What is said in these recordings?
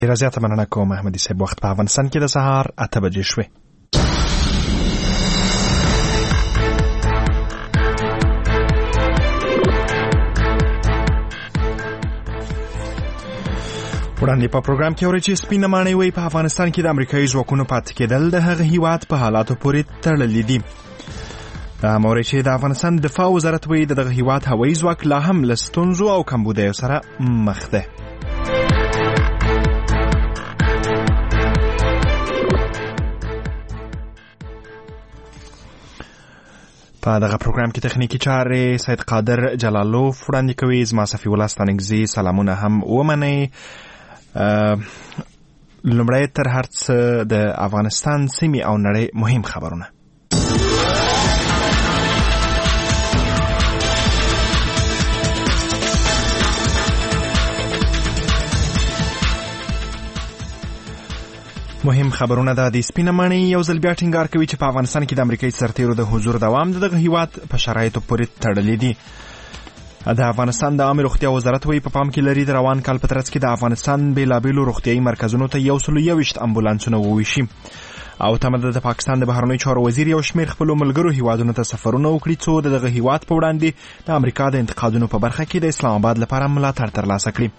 ډېره زیاته مننه کوم احمدي صاحب. وخت په افغانستان کې د سهار 8 بجې شوې. وړاندې په پروګرام کې اورئ چې سپینه ماڼۍ وایي په افغانستان کې د امریکایي ځواکونو پاتې کېدل د هغه هیواد په حالاتو پورې تړلي دي. دا موري چې د افغانستان دفاع وزارت وایي دغه هیواد هوایي ځواک لا هم له ستونزو او کمبودیو سره مخ ده. په دغه پروګرام کې تخنیکی چارې سید قادر جلالوف وړاندې کوي. زما صفي الله ستانکزي سلامونه هم ومنئ. لومړی تر هر څه د افغانستان سیمې او نړۍ مهم خبرونه. مهم خبرونه د سپینه ماڼۍ یو ځل بیا ټینګار کوي چې په افغانستان کې د امریکایي سرتیرو د حضور دوام دغه هیواد په شرایطو پورې تړلی دی. د افغانستان د عامه روغتیا وزارت وایي په پام کې لري د روان کال په ترڅ کې د افغانستان بیلابیلو روغتیایي مرکزونو ته 121 امبولانسونه وویشي او تمه ده د پاکستان د بهرنیو چارو وزیر یو شمېر خپلو ملګرو هیوادونو ته سفرونه وکړي څو دغه هیواد په وړاندې د امریکا د انتقادونو په برخه کې د اسلام آباد لپاره ملاتړ ترلاسه کړي.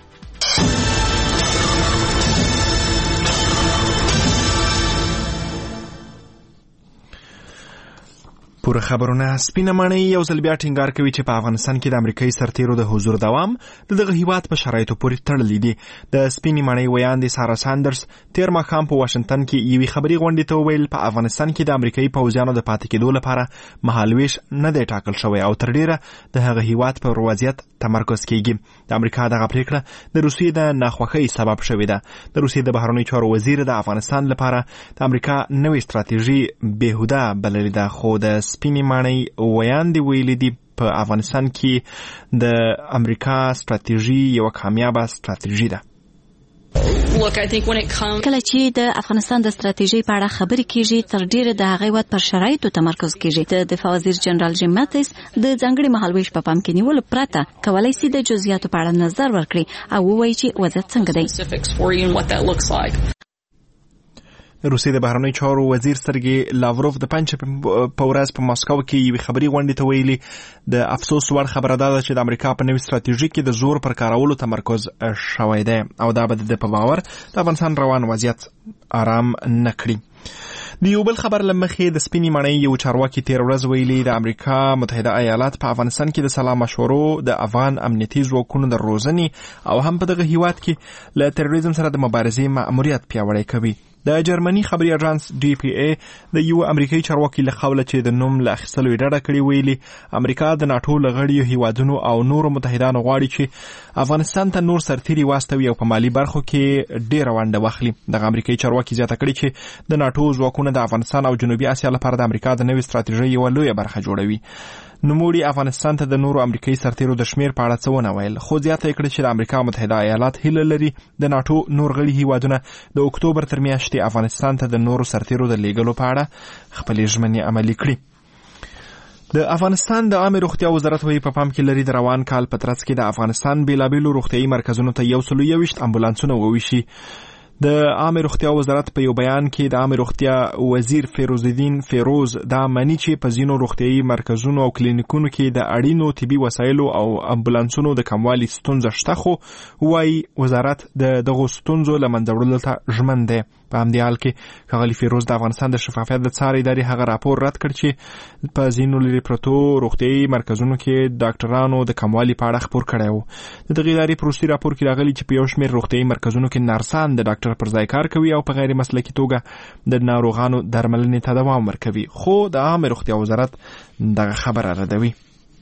پوره خبرونه. سپینه ماڼۍ یو ځل بیا ټینګار کوي چې په افغانستان کې د امریکایي سرتیرو د حضور دوام دغه هیواد په شرایطو پورې تړلی دی. د سپینې ماڼۍ ویاندې سارا ساندرز تیر ماښام په واشنګټن کې یوې خبري غونډې ته وویل په افغانستان کې د امریکایي پوځیانو د پاتې کېدو لپاره مهالویش نه دی ټاکل شوی او تر ډیره د هغه هیواد پر وضعیت تمرکز کیږي. د امریکا دغه پریکړه د روسیې د ناخوښۍ سبب شوې ده. د روسیې د بهرنیو چارو وزیر د افغانستان لپاره د امریکا نوې ستراتیژي بېهوده بللې ده خو د سپینې ماڼۍ ویاندې ویلي دي په افغانستان کې د امریکا ستراتیژي یو کامیابه ستراتیژي ده. کله چې د افغانستان د ستراتیژۍ په اړه خبرې کیږي تر ډیره د هغې وخت پر شرایطو تمرکز کیږي. د دفاع وزیر جنرال جیم ماتیس د ځانګړي مهالویش په پام کې نیولو پرته کولای شي د جزئیاتو په اړه نظر ورکړي او ووایي چې وضعیت څنګه دی. روسیې د بهرنیو چارو وزیر سرګي لاوروف د پنځه په ورځ په مسکو کې یوې خبري غونډې ته ویلي د افسوس وړ خبره ده چې د امریکا په نوې ستراتیژي کې د زور پر کارولو تمرکز شوی دی او دا به د په باور د افغانستان روان وضعیت آرام نه کړي. د یو بل خبر لمخې د سپینې ماڼۍ یو چارواکي تیر ورځ ویلي د امریکا متحده ایالات په افغانستان کې د سلا مشورو د افغان امنیتي ځواکونو د روزنې او هم په دغه هیواد کې له تروریزم سره د مبارزې مأموریت پیاوړی کوي. د جرمني خبري اژانس DPA د یو امریکایي چارواکي له قوله چې د نوم له اخیستلو یې ډډه کړې ویلي امریکا د ناټو له غړیو هیوادونو او نورو متحدانو غواړي چې افغانستان ته نور سرتیري واستوي او په مالي برخو کې ډېره ونډه واخلي. دغه امریکایي چارواکي زیاته کړې چې د ناټو ځواکونه د افغانستان او جنوبي اسیا لپاره د امریکا د نوې ستراتیژۍ یوه لویه برخه جوړوي. نوموړي افغانستان ته د نورو امریکایي سرتیرو د شمیر په اړه څه ونه ویل خو زیاته یې کړې چې د امریکا متحده ایالات هیله لري د ناټو نور غړي هیوادونه د اکتوبر تر میاشتې افغانستان ته د نورو سرتیرو د لیږلو په اړه خپلې ژمنې عملي کړي. د افغانستان د عامه روغتیا وزارت وایي په پام کې لري د روان کال په ترڅ کې د افغانستان بیلابیلو روغتیایي مرکزونو ته 121 امبولانسونه وویشي. د عامه روغتیا وزارت په یو بیان کې د عامه روغتیا وزیر فیروزالدین فیروز دا معنی چې په ځینو روغتیایي مرکزونو او کلینیکونو کې د اړینو طبي وسایلو او امبولانسونو د کموالي ستونزه شته خو وایي وزارت د دغو ستونزو له منځه وړلو ته ژمن دی. په همدې حال کې ښاغلي فیروز د افغانستان د شفافیت د څار ادارې هغه راپور رد کړ چې په ځینو لرې پرتو روغتیایي مرکزونو کې ډاکټرانو د کموالي په اړه خپور کړی و. د دغې ادارې په وروستي راپور کې راغلي چې په یو شمېر روغتیایي مرکزونو کې نرسان د ډاکټر پر ځای کار کوي او په غیر مسلکي توګه د ناروغانو درملنې ته دوام ورکوي خو د عامه روغتیا وزارت دغه خبره ردوي.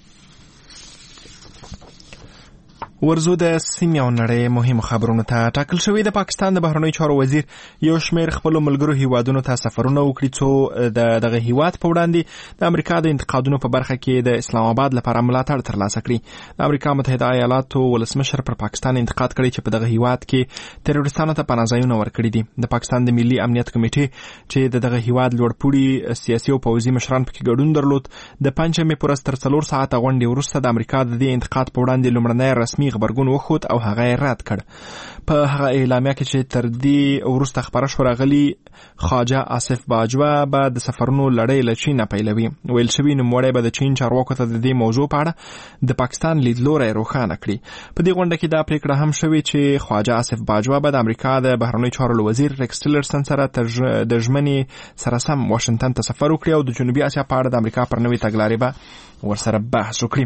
ورزو د سیمې او نړۍ مهمو خبرونو ته. ټاکل شوی د پاکستان د بهرنیو چارو وزیر یو شمېر خپلو ملګرو هیوادونو ته سفرونه وکړي څو دغه هیواد په وړاندې د امریکا د انتقادونو په برخه کې د اسلام آباد لپاره ملاتړ ترلاسه کړي. د امریکا متحده ایالاتو ولسمشر پر پاکستان انتقاد کړی چې په دغه هیواد کې تروریستانو ته پناه ځایونه ورکړي دي. د پاکستان د ملي امنیت کمیټې چې دغه هیواد لوړپوړي سیاسي او پوځي مشران پکې ګډون درلود د پنځمې پر ورځ تر 4 ساعته غونډې وروسته د امریکا د دې انتقاد په وړاندې لومړنی رسمي قانوني غبرګون وښود او هغه یې رد کړ. په هغه اعلامیه کې چې تر دې وروسته خبره شوه راغلي خواجه آصف باجوه به د سفرونو لړۍ له چین پیلوي. ویل شوي نوموړی به د چین چارواکو ته د دې موضوع په اړه د پاکستان لیدلوری روښانه کړي. په دې غونډه کې دا پریکړه هم شوې چې خواجه آصف باجوه به د امریکا د بهرنیو چارو وزیر ریکس ټیلرسن سره د ژمنې سره سم واشنگټن ته سفر وکړي او د جنوبي اسیا په اړه د امریکا پر نوې تګلارې به ورسره بحث وکړي.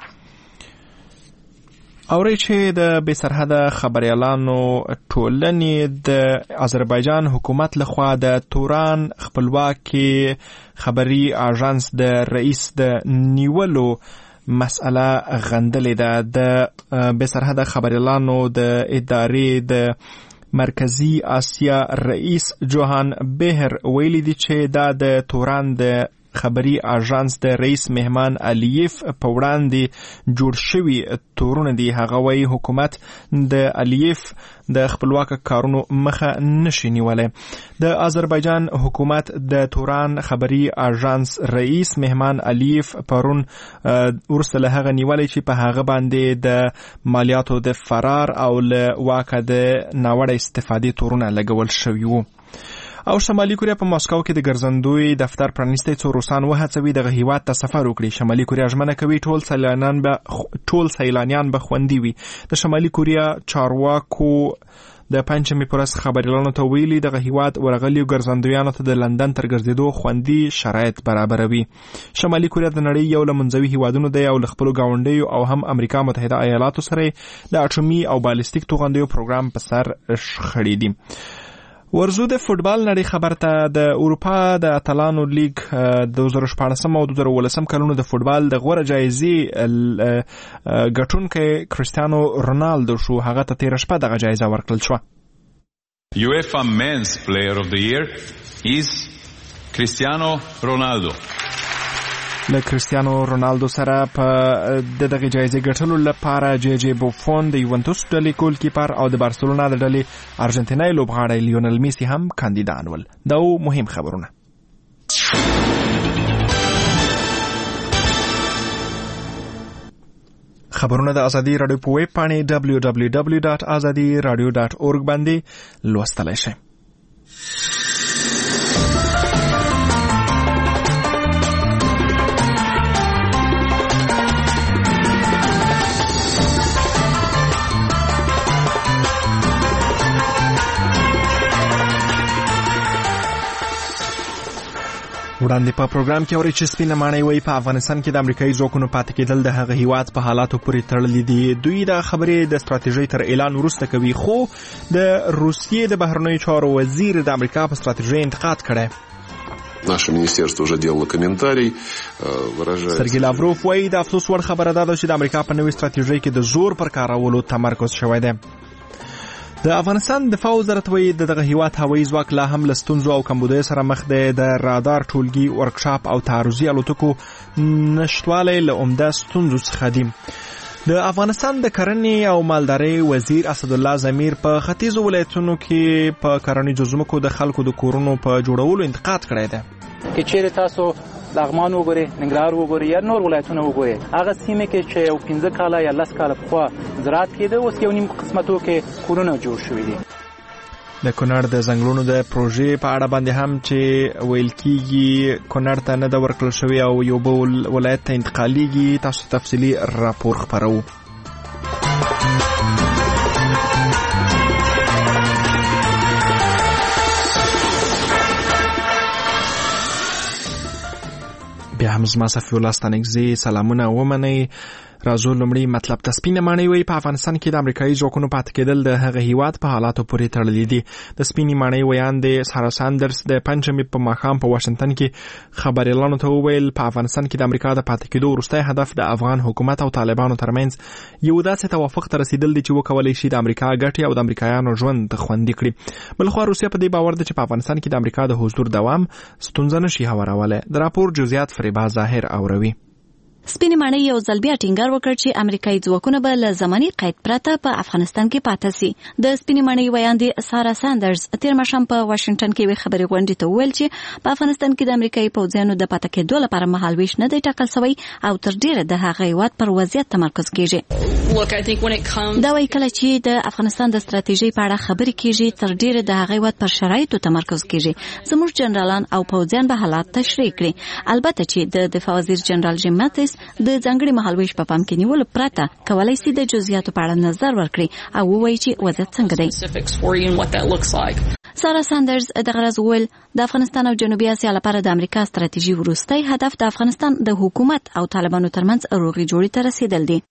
اوري چې د بې سرحده خبريالانو ټولنې د آذربایجان حکومت لخوا د توران خپلواکي خبري اژانس د رئیس د نیولو مسأله غندلې ده. د بې سرحده خبريالانو د ادارې د مرکزی آسیا رئیس جوهان بهر ویلي دي چې دا د توران د خبري اژانس د رئیس مهمان الیف په وړاندې جوړ شوي تورونه دي. هغه وايي حکومت د الیف د خپلواک کارونو مخه نشي نیولای. د آذربایجان حکومت د توران خبري اژانس رئیس مهمان الیف پرون ورسته له هغه نیولای چې په هغه باندې د مالیاتو د فرار او له واکه د ناوړه استفادې تورونه لګول شوي وو. او شمالي کوریا په ماسکو کې د ګرځندوی دفتر پرانیستی څو روسان وهڅوي دغه هیواد ته سفر وکړي. شمالي کوریا ژمنه کوي ټول سیلانیان به خوندي وي. د شمالي کوریا چارواکو د پنځمې پر ورځ خبريالانو ته ویلي دغه هیواد ورغلي ګرځندویانو ته د لندن تر ګرځېدو خوندي شرایط برابروي. شمالي کوریا د نړۍ یو له منځوي هیوادونو دی او له خپلو ګاونډیو او هم امریکا متحده ایالاتو سره د اټومي او بالستیک توغندیو پروګرام په سر شخړې دي. ورزو د فوتبال نړۍ خبر ته د اروپا د اتلانو لیگ 2014 او 2018 کلونو د فوتبال د غوره جایزې ګټونکی کرستیانو رونالدو شو. هغه ته تیر شپه دغه جایزه ورکړل شوه. UEFA Men's Player of the Year is Cristiano Ronaldo. له کرستیانو رونالدو سره په دغه جایزې ګټلو لپاره جی جی بوفون د یوونټوس ډلې ګولکیپر او د بارسلونا د ډلې ارجنټینایي لوبغاړی لیونل میسی هم کاندیدان ول. دا مهم خبرونه. خبرونه د ازادي رادیو په ویب پاڼې www.azadiradio.org باندې لوستلای شئ. وړاندې په پروګرام کې اوري چې سپینه ماڼۍ وایي په افغانستان کې د امریکایي ځواکونو پاتې کېدل د هغه هیواد په حالاتو پورې تړلي دي. دوی د خبرې د ستراتیژۍ تر اعلان وروسته کوي، خو د روسیې د بهرنیو چارو وزیر د امریکا په ستراتیژۍ انتقاد کړی. Наше министерство уже делало комментарий, выражая... سرګي لاوروف وایي د افسوس وړ خبره ده چې د امریکا په نوې ستراتیژۍ کې د زور پر کارولو تمرکز شوی دی. د افغانستان دفاع وزارت وایي دغه هیواد هوایي ځواک لا هم له ستونزو او کمبودیو سره مخ دی. د رادار ټولګي، ورکشاپ او تعرضي الوتکو نشتوالی له عمده ستونزو څخه دي. د افغانستان د کرنې او مالدارۍ وزیر اسدالله ضمیر په ختیځو ولایتونو کې په کرنیزو ځمکو د خلکو د کورونو په جوړولو انتقاد کړی دی. که چیرې تاسو لغمان وګورئ، ننګرهار وګورئ یا نور ولایتونه وګورئ، هغه سیمې کې چې یو 15 کاله یا 10 کاله پخوا زراعت کېده، اوس یو نیم قسمتو کې کورونه جوړ شوي دي. د کونړ د ځنګلونو د پروژې په اړه باندې هم چې ویل کېږي کونړ ته نه ده ورکړل شوې او یو بل ولایت ته انتقالیږي. تاسو تفصیلي راپور خپروو. بیا هم زما صفي الله ستانکزي سلامونه ومنئ. راځو لومړی مطلب ته. سپینه ماڼۍ وایي په افغانستان کې د امریکایي ځواکونو پاتې کېدل د هغه هیواد په حالاتو پورې تړلي دي. د سپینې ماڼۍ ویاندې سارا ساندرز د پنجشنبې په ماښام په واشنګټن کې خبريالانو ته وویل په افغانستان کې د امریکا د پاتې کېدو وروستی هدف د افغان حکومت او طالبانو ترمنځ یو داسې توافق ته رسیدل دي چې وکولای شي د امریکا ګټې او د امریکایانو ژوند خوندي کړي. بلخوا روسیه په دې باور ده چې په افغانستان کې د امریکا د حضور دوام ستونزه نشي هوارولی. د راپور جزئیات فریبا ظاهر اوروي. سپینې ماڼۍ یو ځل بیا ټینګار وکړ چې امریکایي ځواکونه به له زماني قید پرته په افغانستان کې پاتې سي. د سپینې ماڼۍ ویاندې سارا ساندرز تیر ماښام په واشنگټن کې یوې خبري غونډې ته وویل چې په افغانستان کې د امریکایي پوځیانو د پاتې کېدو لپاره مهالویش نه دی ټاکل شوی او تر ډیره د هغه هیواد پر وضعیت تمرکز کیږي. دا وایي کله چې د افغانستان د ستراتیژۍ په اړه خبرې کیږي تر ډیره د هغه هیواد پر شرایطو تمرکز کیږي. زموږ جنرالان او پوځیان به حالات تشریح کړي. البته چې د دفاع وزیر جنرال جیم ماتیس د ځانګړي مهالویش په پام کې نیولو پرته کولای شي د جزئیاتو په اړه نظر ورکړي او ووایي چې وضعیت څنګه دی. سارا ساندرز د غرض ویل د افغانستان او جنوبي اسیا لپاره د امریکا ستراتیژي وروستۍ هدف د افغانستان د حکومت او طالبانو ترمنځ روغي جوړې ته رسیدل دي.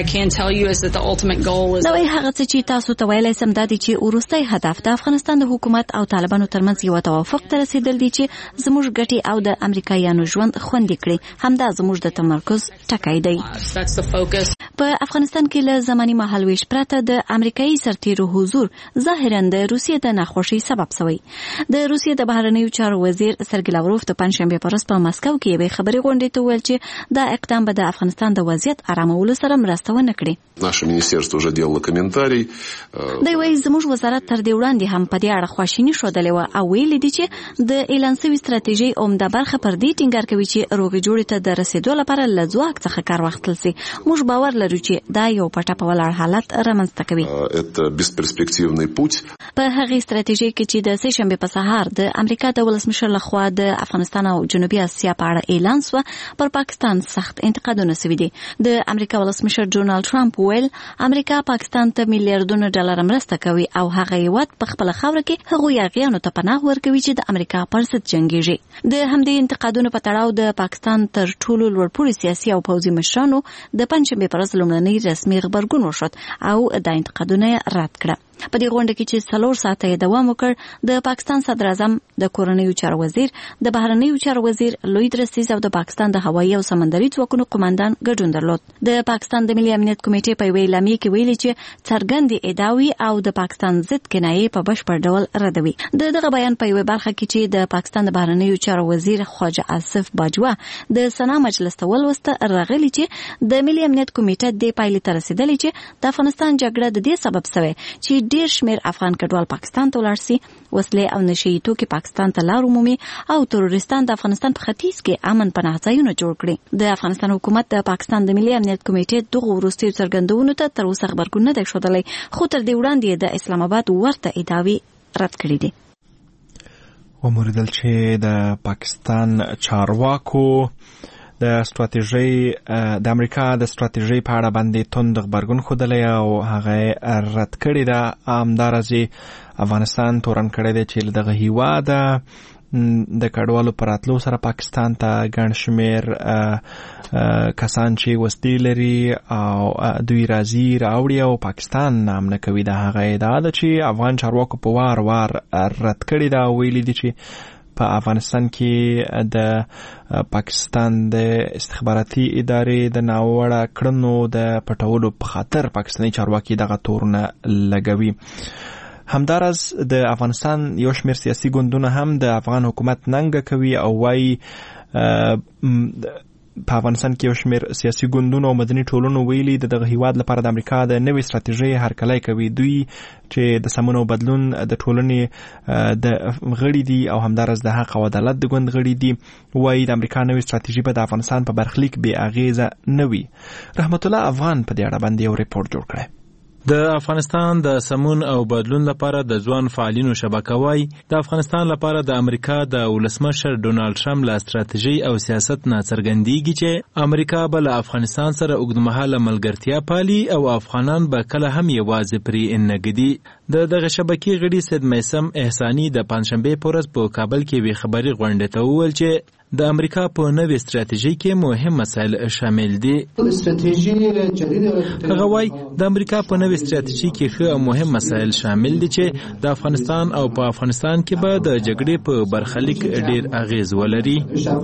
دا وایي هغه څه چې تاسو ته ویلای سم دا دی چې وروستۍ هدف د افغانستان د حکومت او طالبانو ترمنځ یو توافق ته رسیدل دي چې زموږ ګټې او د امریکایانو ژوند خوندي کړي. همدا زموږ د تمرکز ټکی دی. په افغانستان کې له زماني مهالویش پرته د امریکایي سرتیرو حضور ظاهرا د روسیې د ناخوښۍ سبب شوی. د روسیې د بهرنیو چارو وزیر سرګی لاوروف د پنځشنبه په ورځ په مسکو کې یوې خبري غونډې ته ویل چې دا اقدام به د افغانستان د وضعیت آرامولو سره مرسته ونه کړي. Наше министерство уже делало комментарий. دا وایي زموږ وزارت تر دې وړاندې هم په دې اړه خواشیني ښودلې وه او ویلي دي چې د اعلان شوي ستراتیژۍ عمده برخه پر دې ټینګار کوي چې روغې جوړې ته د رسیدو لپاره له ځواک څخه کار واخیستل سي. موږ باور لرو چې دا یو پټه په ولاړ حالت رامنځته کوي. Это бесперспективный путь. په هغې ستراتیژۍ کې چې د سې شنبې په سهار د امریکا د ولسمشر لخوا د افغانستان او جنوبي اسیا په اړه اعلان شو پر پاکستان سخت انتقادونه شوي دي. د امریکا ولسمشر ډونالد ټرمپ ویل امریکا پاکستان ته میلیارډونه ډالر مرسته کوي او هغه هیواد په خپل خاوره کې هغوی یاغیانو ته پناه ورکوي چې د امریکا پر ضد جنګیږي. د همدې انتقادونو په تړاو د پاکستان تر ټولو لوړپوړي سیاسي او پوځي مشرانو د پنځشنبې په ورځ لومړنی رسمي غبرګون وشود او دا انتقادونه رد کړه. په دې غونډه کې چې 4 ساعته یې دوام وکړ د پاکستان صدر اعظم د کورنیو چارو وزیر د بهرنیو چارو وزیر لوی درستیز او د پاکستان د هوایي او سمندري ځواکونو قوماندان ګډون درلود. د پاکستان د ملي امنیت کمیټې په یوې اعلامیې کې ویلي چې څرګندې ادعاوې او د پاکستان ضد کنایې په بشپړ ډول ردوي. دغه بیان په یوې برخه کې چې د پاکستان د بهرنیو چارو وزیر خواجه آصف باجوه د سنا مجلس ته ولوسته راغلي چې د ملي امنیت کمیټه د پایلې ته رسیدلې چې د افغانستان جګړه د دې سبب شوه چې ډیر شمیر افغان کډوال پاکستان ته ولاړ سي، وسلې او نشي توکي پاکستان ته لار ومومي او تروریستان د افغانستان په ختیځ کې امن پناه ځایونه جوړ کړي. د افغانستان حکومت د پاکستان د ملي امنیت کمیټې دغه وروستي څرګندونو ته تر اوسه خبرګون نه دی ښودلی، خو تر دې وړاندې د اسلام آباد ورته ادعاوې رد کړې دي. وموریدل چې د پاکستان چارواکو د ستراتیژۍ د امریکا د ستراتیژۍ په اړه باندې توند خبرګون ښودلی او هغه رد کړی ده. همداراز افغانستان تورن کړی دی چې له دغه هیواده د کډوالو پر راتلو سره پاکستان ته ګڼ شمېر کسان چې وسلې لري او دوی راځي راوړي او پاکستان نام نه کوي. د هغه ادعا ده چې افغان چارواکو په وار وار رد کړی ده او ویلي دي چې په افغانستان کې د پاکستان د استخباراتي ادارې د ناوړه کړنو د پټولو په خاطر پاکستاني چارواکي دغه تورونه لګوي. همداراز د افغانستان یو شمېر سیاسي ګوندونه هم د افغان حکومت ننګه کوي او وایي په افغانستان کې یو شمېر سیاسي ګوندونو او مدني ټولنو ویلي د دغه هیواد لپاره د امریکا د نوې ستراتیژۍ هرکلی کوي. دوی چې د سمون او بدلون د ټولنې د غړي دي او همداراز د حق او عدالت د ګوند غړي دي، وایي د امریکا نوې ستراتیژي به د افغانستان په برخلیک بې اغیزه نه وي. رحمت الله افغان په دې اړه باندې یو ریپورت جوړ کړی. د افغانستان د سمون او بدلون لپاره د ځوان فعالینو شبکه وای د افغانستان لپاره د امریکا د ولسمشر ډونالد ټرمپ له ستراتیژۍ او سیاست نه څرګندېږي چې امریکا به له افغانستان سره اوږدمهاله ملګرتیا پالي او افغانان به کله هم یوازې پرې نه ږدي. دغه شبکې غړي سید میثم احساني د پنځشنبې په ورځ په کابل کې یوې خبري غونډې ته وویل چې د امریکا په نوې ستراتیژۍ کې مهم مسایل شامل دي. هغه وایي د امریکا په نوې ستراتیژۍ کې ښه او مهم مسایل شامل دي چې د افغانستان او په افغانستان کې به د جګړې په برخلیک ډیر اغیز ولري.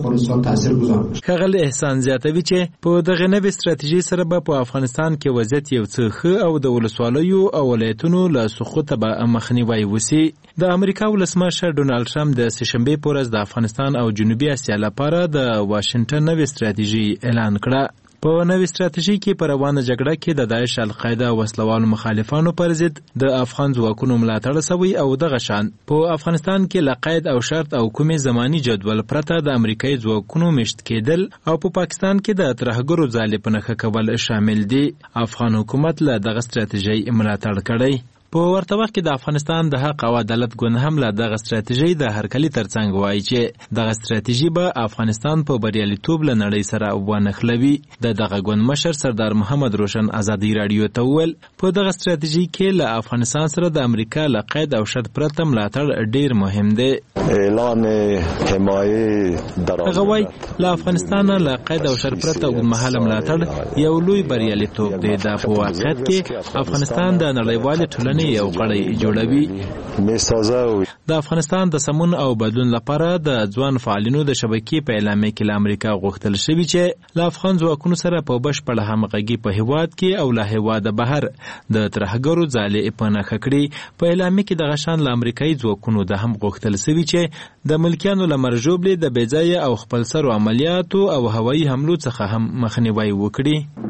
ښاغلی احسان زیاتوي چې په دغه نوې ستراتیژۍ سره به په افغانستان کې وضعیت یو څه ښه او د ولسوالیو او ولایتونو له سقوطه به مخنیوی وسي. د امریکا ولسمشر ډونالد ټرمپ د سهشنبې په ورځ د افغانستان او جنوبي اسیا لپاره د واشنگټن نوې ستراتیژي اعلان کړه. په نوې ستراتیژي کې په روانه جګړه کې د داعش القاعده او وسلوالو مخالفانو پر ضد د افغان ځواکونو ملاتړ شوی او دغه شان په افغانستان کې له قید او شرط او کومې زماني جدول پرته د امریکایي ځواکونو مشت کېدل او په پاکستان کې د ترهګرو ځالې په نښه کول شامل دي. افغان حکومت له دغه ستراتیژۍ ملاتړ کړی. په ورته وخت کې د افغانستان د حق او عدالت ګوند هم له دغه ستراتیژۍ د هرکلي ترڅنګ وایي چې دغه ستراتیژي به افغانستان په بریالیتوب له نړۍ سره ونښلوي. دغه ګوند مشر سردار محمد روشن ازادي راډیو ته وویل په دغه ستراتیژي کې له افغانستان سره د امریکا له قید او شرط پرته ملاتړ ډیر مهم دی. اعلان حمایه هغه وایي له افغانستان له قید او شرط پرته اوږدمهاله ملاتړ یو لوی بریالیتوب دی. دا په واقعیت کې افغانستان د نړیوالې ټولنې یو غړی جوړوي. د افغانستان د سمون او بدلون لپاره د ځوان فعالینو د شبکې په اعلامیه کې له امریکا غوښتل شوي چې له افغان ځواکونو سره په بشپړه همغږي په هیواد کې او له هیواده بهر د ترهګرو ځالې په نښه کړي. په اعلامیه کې دغه شان له امریکایي ځواکونو د هم غوښتل شوي چې د ملکیانو له مرجوبلې د بېځایه او خپلسرو عملیاتو او هوایي حملو څخه هم مخنیوی وکړي.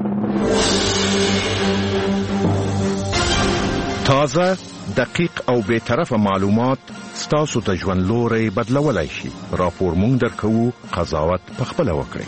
تازه، دقیق او بی‌طرفه معلومات ستاسو ته ژوند لوری بدلولای شي. راپور مونږ درکوو، قضاوت پخپله وکړئ.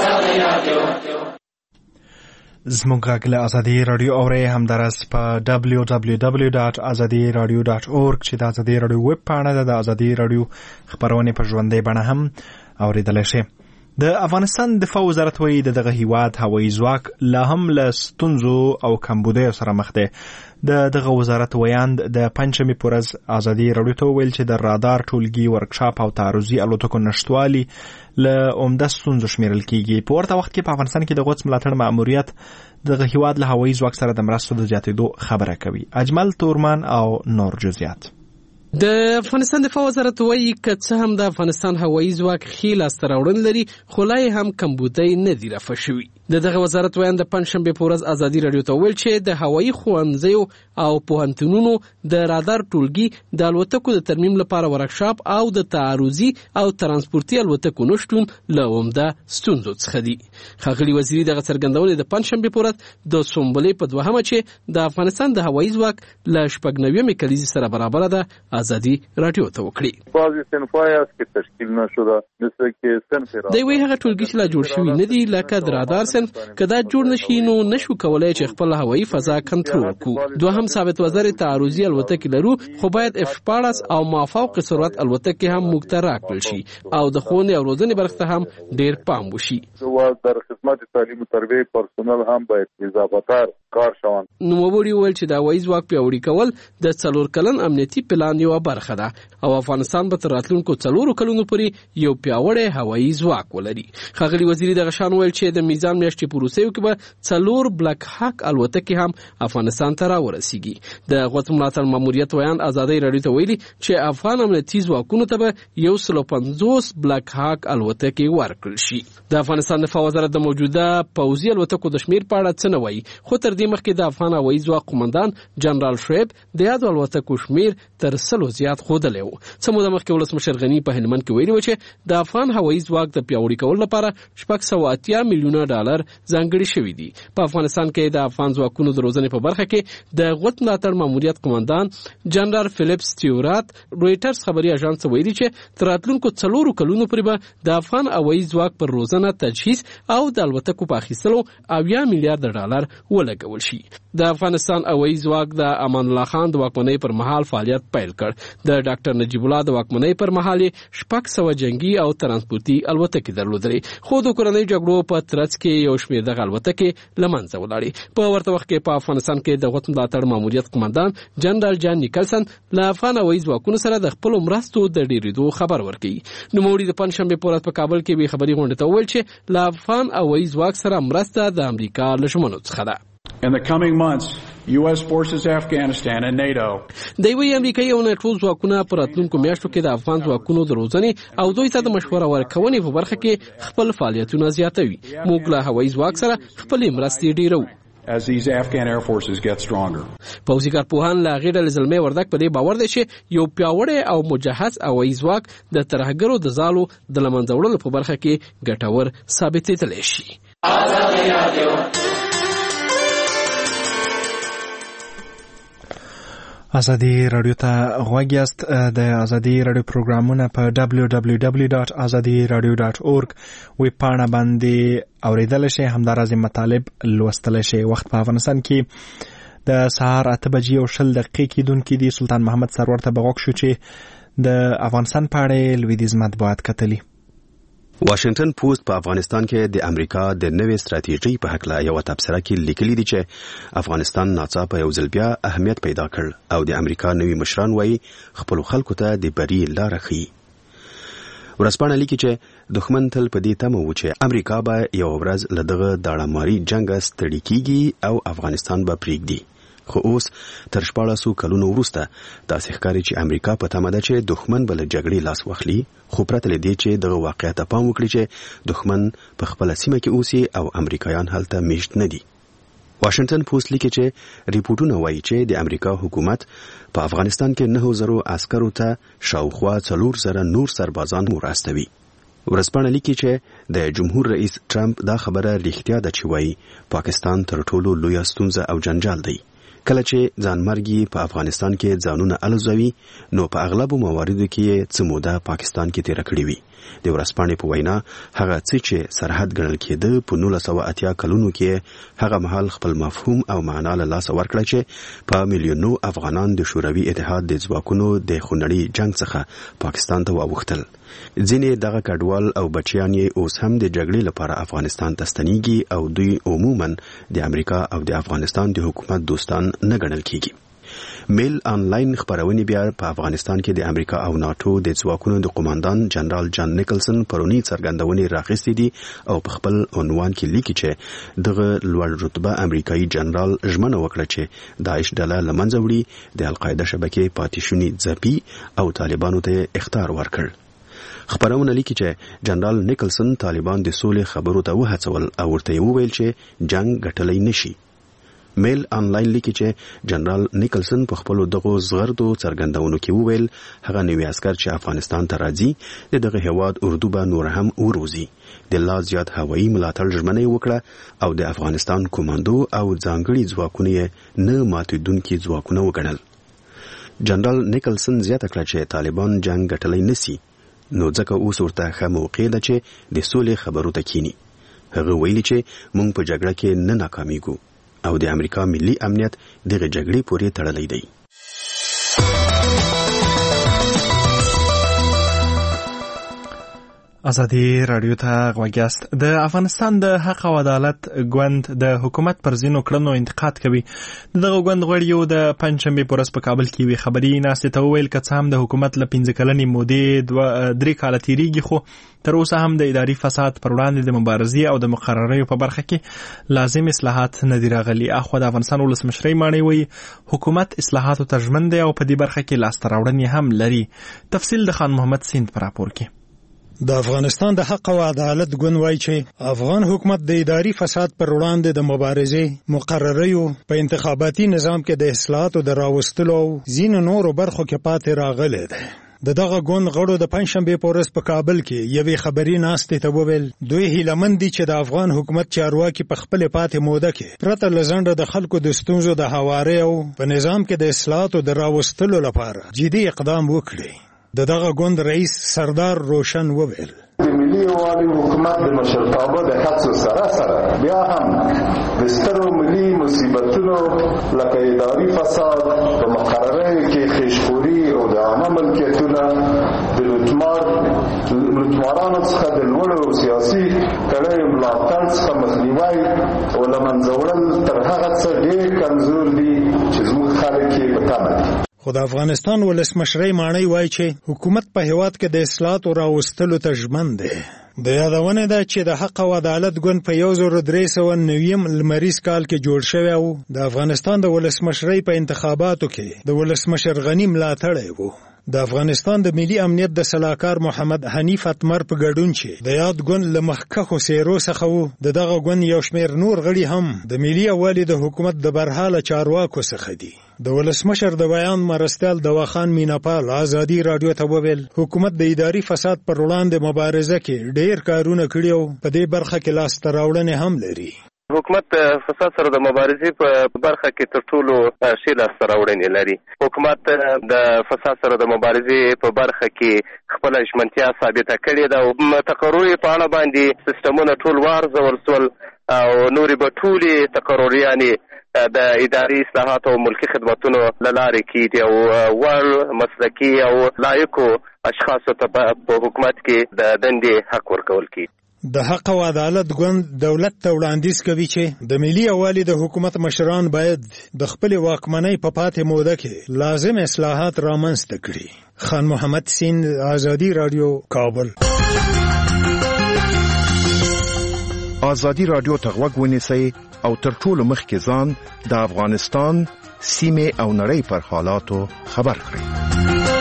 زموږ غږ له ازادي راډیو اورئ، همداراز په www.azadiradio.org چې د ازادي راډیو ویب پاڼه ده. د ازادي راډیو خبرونه په ژوندۍ بڼه هم اوریدلی شئ. د افغانستان دفاع وزارت وایي دغه هیواد هوایي ځواک لا هم له ستونزو او کمبودیو سره مخ دی. دغه وزارت ویاند د پنجشنبې په ورځ ازادي راډیو ته وویل چې د رادار ټولګي، ورکشاپ او تعرضي الوتکو نشتوالي له عمده ستونزو شمیرل کیږي. په ورته وخت کې په افغانستان کې د قدس ملاتړ ماموریت دغه هیواد له هوایي ځواک سره د مرستو د زیاتېدو خبره کوي. اجمل تورمان او نور جزئیات. د افغانستان دفاع وزارت وایي که څه هم د افغانستان هوایي ځواک ښې لاسته راوړنې لري، خو لا یې هم کمبودی نه دي رفع شوي. دغه وزارت ویاند د پنجشنبې په ورځ ازادي راډیو ته وویل چې د هوایي ښوونځیو او پوهنتونونو د رادار ټولګي، د الوتکو د ترمیم لپاره ورکشاپ او د تعرضي او ترانسپورتي الوتکو نشتون له عمده ستونزو څخه دي. ښاغلي وزیري دغه څرګندونې د پنجشنبې په ورځ د سنبلې په 2مه چې د افغانستان د هوایي ځواک له 90 کلیزې سره برابره ده ازادي راډیو ته وکړي. دوی وایي هغه ټولګي چې لا جوړ شوي نه دي، لکه د رادار کدا جوړ نشي نو نشو کولای چې خپل هوایي فضا کنټرول کړو. دوهم ثابت وزر تعرضي الوتکې لرو، خو باید F-14 او مافوق سرعت الوتکې هم موږ ته راکړل شي او د ښوونې او روزنې برخه ته هم ډیر پام وشي. در خدمت تعلیم او تربیه پرسونل هم باید اضافه‌تر کار شوند. نوموړي وویل چې د هوایي ځواک پیاوړي کول د 4 کلن امنیتي پلان یو برخه ده او افغانستان به تر راتلونکو 4 کلونو پورې یو پیاوړی هوایي ځواک ولري. ښاغلي وزیري دغه شان وویل چې د میزان میاشتې په وروستیو کې به 4 بلک هاک الوتکې هم افغانستان ته راورسیږي. د قدس ملاتړ ماموریت ویاند ازادي راډیو ته ویلي چې افغان امنیتي ځواکونو ته به 150 بلک هاک الوتکې ورکړل شي. د افغانستان دفاع وزارت د موجوده پوځي الوتکو د شمیر په اړه څه نه وایي، خو تر دې مخکې د افغان هوایي ځواک قومندان جنرال شعیب د یادو الوتکو شمیر تر 100 زیات ښودلی و. څه موده مخکې ولسمشر غني په هلمند کې ویلي و چې د افغان هوایي ځواک د پیاوړي کولو لپاره 680 میلیونه ډالر ځانګړي شوي دي. په افغانستان کې د افغان ځواکونو د روزنې په برخه کې د قدس ملاتړ ماموریت قومندان جنرال فلیپ سټیورات رويټرز خبري اژانس ویلي چې تر راتلونکو 4 کلونو پورې به د افغان هوایي ځواک پر روزنه، تجهیز او د الوتکو په اخیستلو 80 میلیارډ ډالر ولګول شي. د افغانستان هوایي ځواک د امان الله خان د واکمنۍ پر مهال فعالیت پیل کړ. د ډاکټر نجیب الله د واکمنۍ پر مهال 600 جنگي او ترانسپورتي الوتکې درلودلې، خو د کورنۍ جګړو په ترڅ کې یو شمېر دغه الوتکې له منځه ولاړې. په ورته وخت کې په افغانستان کې د قدس ملاتړ ماموریت قومندان جنرال جان نیکلسن له افغان هوایي ځواکونو سره د خپل مرستو د ډیرېدو خبر ورکړي. نوموړي د پنجشنبې په ورځ په کابل کې به خبري غونډه ته وویل چې له افغان هوایي ځواک سره مرسته د امریکا له ژمنو څخه ده. In the coming months, U.S. forces Afghanistan and NATO. دوی امریکایي او ناتو ځواکونه پر راتلونکو میاشتو کې د افغان ځواکونو د روزنې او دوی ته د مشوره ورکونې په برخه کې خپل فعالیتونه زیاتوي. موږ له هوایي ځواک سره خپل مرستې ډیرو. As these Afghan Air Forces get stronger. پوځي کارپوهان له غیر زلمي وردک په دې باور دي چې یو پیاوړی او مجهز هوایي ځواک د ترهګرو د ځالو د لمنځه وړلو په برخه کې ګټور ثابتېدلی شي. ازادي رادیو ته غوږ یاست. د ازادي رادیو پروګرامونه په www.azadiradio.org ویب پاڼه باندې اوریدل شي، همدارس مطالب لوستل شي. وخت په افغانستان کې د سهار 8:20 کېدونکې دی. سلطان محمد سرور ته بغوښ شو چې د افغانستان په اړه لویدیځ مطبوعات کتلي. واشنگټن پوسټ په افغانستان کې د امریکا د نوې ستراتیژۍ په حق لا یو تبصره کې لیکلي دي چې افغانستان ناڅاپه یو ځل بیا اهمیت پیدا کړ او د امریکا نوې مشران وایي خپل خلکو ته د بری لار ښیي. ورځپاڼه لیکي چې دښمن تل په دې تمه و چې امریکا به یو ورځ له دغه داړماري جنګ ستړي کیږي او افغانستان به پریږدي. خو اوس تر 14 کلونو وروسته داسې ښکاري چې امریکا په تمه ده چې دښمن به له جګړې لاس واخلي، خو پرته له دې چې دغه واقعیت ته پام وکړي چې دښمن په خپله سیمه کې اوسي او امریکایان هلته میشت نه دي. واشنگټن پوسټ لیکي چې ریپورټونه وایي چې د امریکا حکومت په افغانستان کې 9000 عسکرو ته شاوخوا 4000 نور سربازان مراستوي. ورځپاڼه لیکي چې د جمهور رئیس ټرمپ دا خبره رښتیا ده چې وایي پاکستان تر ټولو لویه ستونزه او جنجال دی. کله چې ځانمرګي په افغانستان کې ځانونه الزوي نو په اغلب مواردو کې څه موده پاکستان کې تیر کړی وي. د ورځپاڼې په وینا هغه څه چې سرحد ګڼل کېده په 1980 کلونو کې هغه مهال خپل مفهوم او معنا له لاسه ورکړه چې په میلیونو افغانان د شوروي اتحاد د ځواکونو د خونړي جنگ څخه پاکستان ته واوښتل. ځینې دغه کډوال او بچیان یې اوس هم د جګړې لپاره افغانستان ته ستنېږي او دوی عموما د امریکا او د افغانستان د حکومت دوستان نه ګڼل کېږي. میل آنلاین خبرونه بیا په افغانستان کې د امریکا او ناتو د ځواکونو د قوماندان جنرال جان نیکلسن پرونی څرګندونې راغستې دي او په خپل عنوان کې لیکي چې دغه لوړ رتبه امریکایي جنرال ژمنه وکړه چې داعش ډله له منځه وړي، د القاعده شبکې پاتې شونې ځپي او طالبانو ته اخطار ورکړ. خبرونه لیکي چې جنرال نیکلسن طالبان د سولې خبرو ته وهڅول او ورته وویل چې جنگ ګټلی نشي. میل آنلاین لیکي چې جنرال نیکلسن په خپل دغه زغردو څرګندونو کې وویل هغه نوی عسكر چې افغانستان ته راځي دغه هواد اردو به نور هم وروزي. د لا زیات هوایي ملاتړ ژمنه وکړه او د افغانستان کوماندو او ځانګړي ځواکونه نه ماتیدونکي ځواکونه وګڼل. جنرال نیکلسن زیاته کړه چې طالبان جنگ ګټلی نسی، نو ځکه اوس ورته ښه موقع ده چې د سولې خبرو ته کینی. هغه ویلي چې موږ په جګړه کې نه ناکامیږو او د امریکا ملي امنیت دغه جګړې پورې تړلی دی. ازادي رادیو ته غوږ یاست. د افغانستان د حق او عدالت ګوند د حکومت پر ځینو کړنو انتقاد کوي. دغه ګوند غړیو د پنځشنبې په ورځ په کابل کې وی خبري ناستې ته وویل که څه هم د حکومت له 15 کلنې مودې 3 کاله تیریږي، خو تر اوسه هم د اداري فساد پر وړاندې د مبارزې او د مقرریو په برخه کې لازم اصلاحات نه دي راغلي. اخوا د افغانستان ولسمشرۍ ماڼۍ وایي حکومت اصلاحاتو ته ژمن دی او په دې برخه کې لاسته راوړنې هم لري. تفصیل د خان محمد سیند پر راپور کې. د افغانستان د حق او عدالت ګوند وایي چې افغان حکومت د اداري فساد پر وړاندې د مبارزې مقرریو په انتخاباتي نظام کې د اصلاحاتو د راوستلو ځینو نورو برخو کې پاتې راغلی دی. دغه ګوند غړو د پنځشنبې په ورځ په کابل کې یوې خبري ناستې ته وویل دوی هیلهمند دي چې د افغان حکومت چارواکي په خپل پاتې موده کې پرته له ځنډه د خلکو د ستونزو د هواري او په نظام کې د اصلاحاتو د راوستلو لپاره جدي اقدام وکړي. دغه ګوند رئیس سردار روشن وویل ملي یووالي حکومت د مشرتابه د هڅو سره بیا هم د سترو ملي مصیبتونو لکه اداري فساد په مقرریو کې خیشخوري او د عامه ملکیتونو د لوټمارانو څخه د لوړو سیاسي کړیو ملاتړ څخه مخنیوی او له منځه وړل تر هغه څه ډېر کمزور دي چې زموږ خلک یې په تمه دي. خو د افغانستان ولسمشرۍ ماڼۍ وایي چې حکومت په هیواد کې د اصلاحاتو راوستلو ته ژمن دی. د یادونه ده چې د حق او عدالت ګوند په 1390 لمریز کال کې جوړ شوی او د افغانستان د ولسمشرۍ په انتخاباتو کې د ولسمشر غنی ملاتړی و. د افغانستان د ملي امنیت د سلاکار محمد حنیف اتمر په ګډون چې د یاد ګوند له مخکښو څیرو څخه وو دغه ګوند یو شمېر نور غړي هم د ملي یووالي د حکومت د برحاله چارواکو څخه دي. د ولسمشر د بیان مرستیال دواخان میناپال ازادي رادیو ته وویل حکومت د اداري فساد پر وړاندې مبارزه کې ډېر کارونه کړي او په دې برخه کې لاسته راوړنې هم لري. حکومت فساد سره د مبارزې په برخه کې تر ټولو ښې لاسته راوړنې لري. حکومت د فساد سره د مبارزې په برخه کې خپله ژمنتیا ثابته کړې ده او تقرري په اړه باندې سیستمونه ټول وارزول سول او نورې به ټولې تقرریانې د اداري اصلاحاتو او ملکي خدمتونو له لارې کېږي او وړ مسلکي او لایقو اشخاصو ته په حکومت کې د دندې حق ورکول کېږي. د حق او عدالت ګوند دولت ته وړاندیز کوي چې د ملي یووالي د حکومت مشران باید د خپل واکمنۍ په پاتې موده کې لازم اصلاحات رامنځته کړي. خان محمد سین، آزادی رادیو، کابل. آزادی رادیو ته غوږ ونیسئ او تر ټولو مخکې ځان د افغانستان سیمې او نړۍ پر حالاتو خبر کړئ.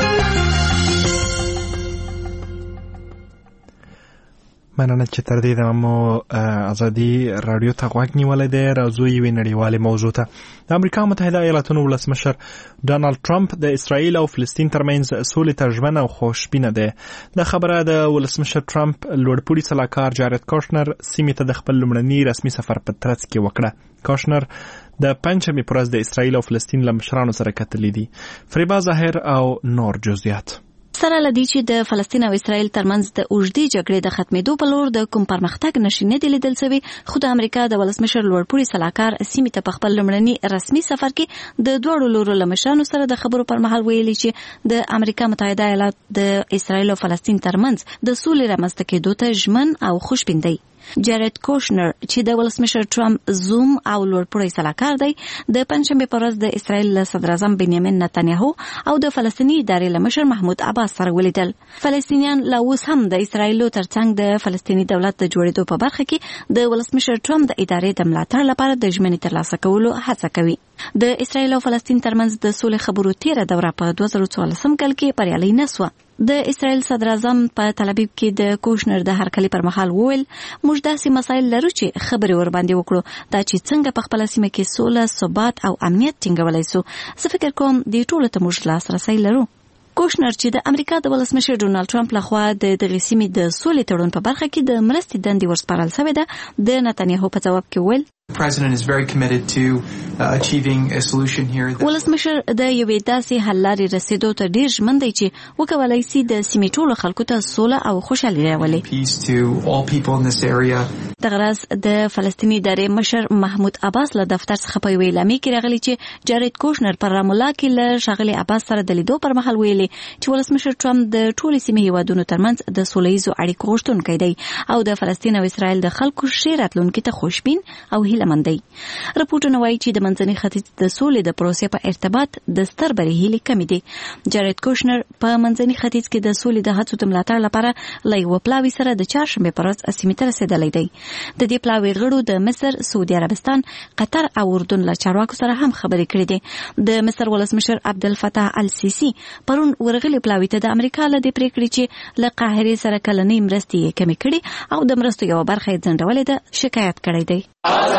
مننه چې تر دې دمه مو ازادي رادیو ته غوږ نیولی دی. راځو یوې نړیوالې موضوع ته. د امریکا متحده ایالاتونو ولسمشر ډانالډ ټرمپ د اسرائیل او فلسطین ترمنځ سولې ته ژمن او خوشبینه دی. دا خبره د ولسمشر ټرمپ لوړپوړي سلاکار جارد کوشنر سیمې ته د خپل لومړني رسمي سفر په ترڅ کې وکړه. کوشنر د پنجشنبې په ورځ د اسرائیل او فلسطین له مشرانو سره کتلي دي. فریبا ظاهر او نور جزئیات. سره لدی چې د فلسطین او اسرائیل ترمنځ د اوږدې جګړې د ختمېدو په لور د کوم پرمختګ نشي نه دی لیدل شوی، خو د امریکا د ولسمشر لوړپوړي سلاکار سیمې ته په خپل لومړني رسمي سفر کې د دوړو لورو له مشرانو سره د خبرو پر مهال ویلي چې د امریکا متحده ایالات د اسرائیل او فلسطین ترمنځ د سولې رامنځته کېدو ته ژمن او خوشبین دی. جارد کوشنر چې د ولسمشر ټرمپ زوم او لوړپوړی سلاکار دی، د پنجشنبې په ورځ د اسرائیل صدر اعظم بنیامین نتانیاهو او د فلسطیني ادارې له مشر محمود عباس سره ولیدل. فلسطینیان لا اوس هم د اسرائیل ترڅنګ د فلسطیني دولت د جوړېدو په برخه کې د ولسمشر ټرمپ د ادارې د ملاتړ لپاره د ژمنې ترلاسه کولو هڅه کوي. د اسرائیل او فلسطین ترمنځ د سولې خبرو تیره دوره په 2014 کال کې بریالۍ نه شوه. د اسرائیل صدر اعظم په تل ابیب کې د کوشنر د هرکلي پر مهال وویل موږ داسې مسایل لرو چې خبرې ور باندې وکړو دا چې څنګه په خپل سیمه کې سوله، ثبات او امنیت ټینګولای شو. زه فکر کوم دې ټولو ته موږ لاسرسی لرو. کوشنر چې د امریکا د ولسمشر ډونالډ ټرمپ لخوا د دغه سیمې د سولې تړون په برخه کې د مرستې دندې ورسپارل شوې ده، د نتانیاهو په ځواب کې وویل President is very committed to achieving a solution here. ولسمشر د یوې داسې حل لارې رسیدو ته ډېر ژمن دی چې وکولای شي د سیمې ټولو خلکو ته سوله او خوشحالي راولي. Peace to all people in this area. دغه ورځ د فلسطیني ادارې مشر محمود عباس له دفتر څخه په یوې اعلامیه کې راغلی چې جارد کوشنر پر رام الله کې له ښاغلي عباس سره د لیدو پر مهال ویلي چې ولسمشر ټرمپ د ټولې سیمې هیوادونو ترمنځ د سوله ییزو اړیکو غوښتونکی دی او د فلسطین او اسرائیل د خلکو ښې راتلونکي ته خوشبین او هیله مند دی. رپورټونه وایي چې د منځني ختیځ د سولې د پروسې په ارتباط د ستر بری هیلې کمې دي. جارد کوشنر په منځني ختیځ کې د سولې د هڅو د ملاتړ لپاره له یوه پلاوي سره د چهارشنبې په ورځ سیمې ته رسېدلی دی. د دې پلاوي غړو د مصر، سعودي عربستان، قطر او اردن له چارواکو سره هم خبرې کړې دي. د مصر ولسمشر عبدالفتاح السیسی پرون ورغلي پلاوي ته د امریکا له دې پریکړې چې له قاهرې سره کلنۍ مرستې یې کمې کړي او د مرستو یوه برخه یې ځنډولې ده شکایت کړی دی.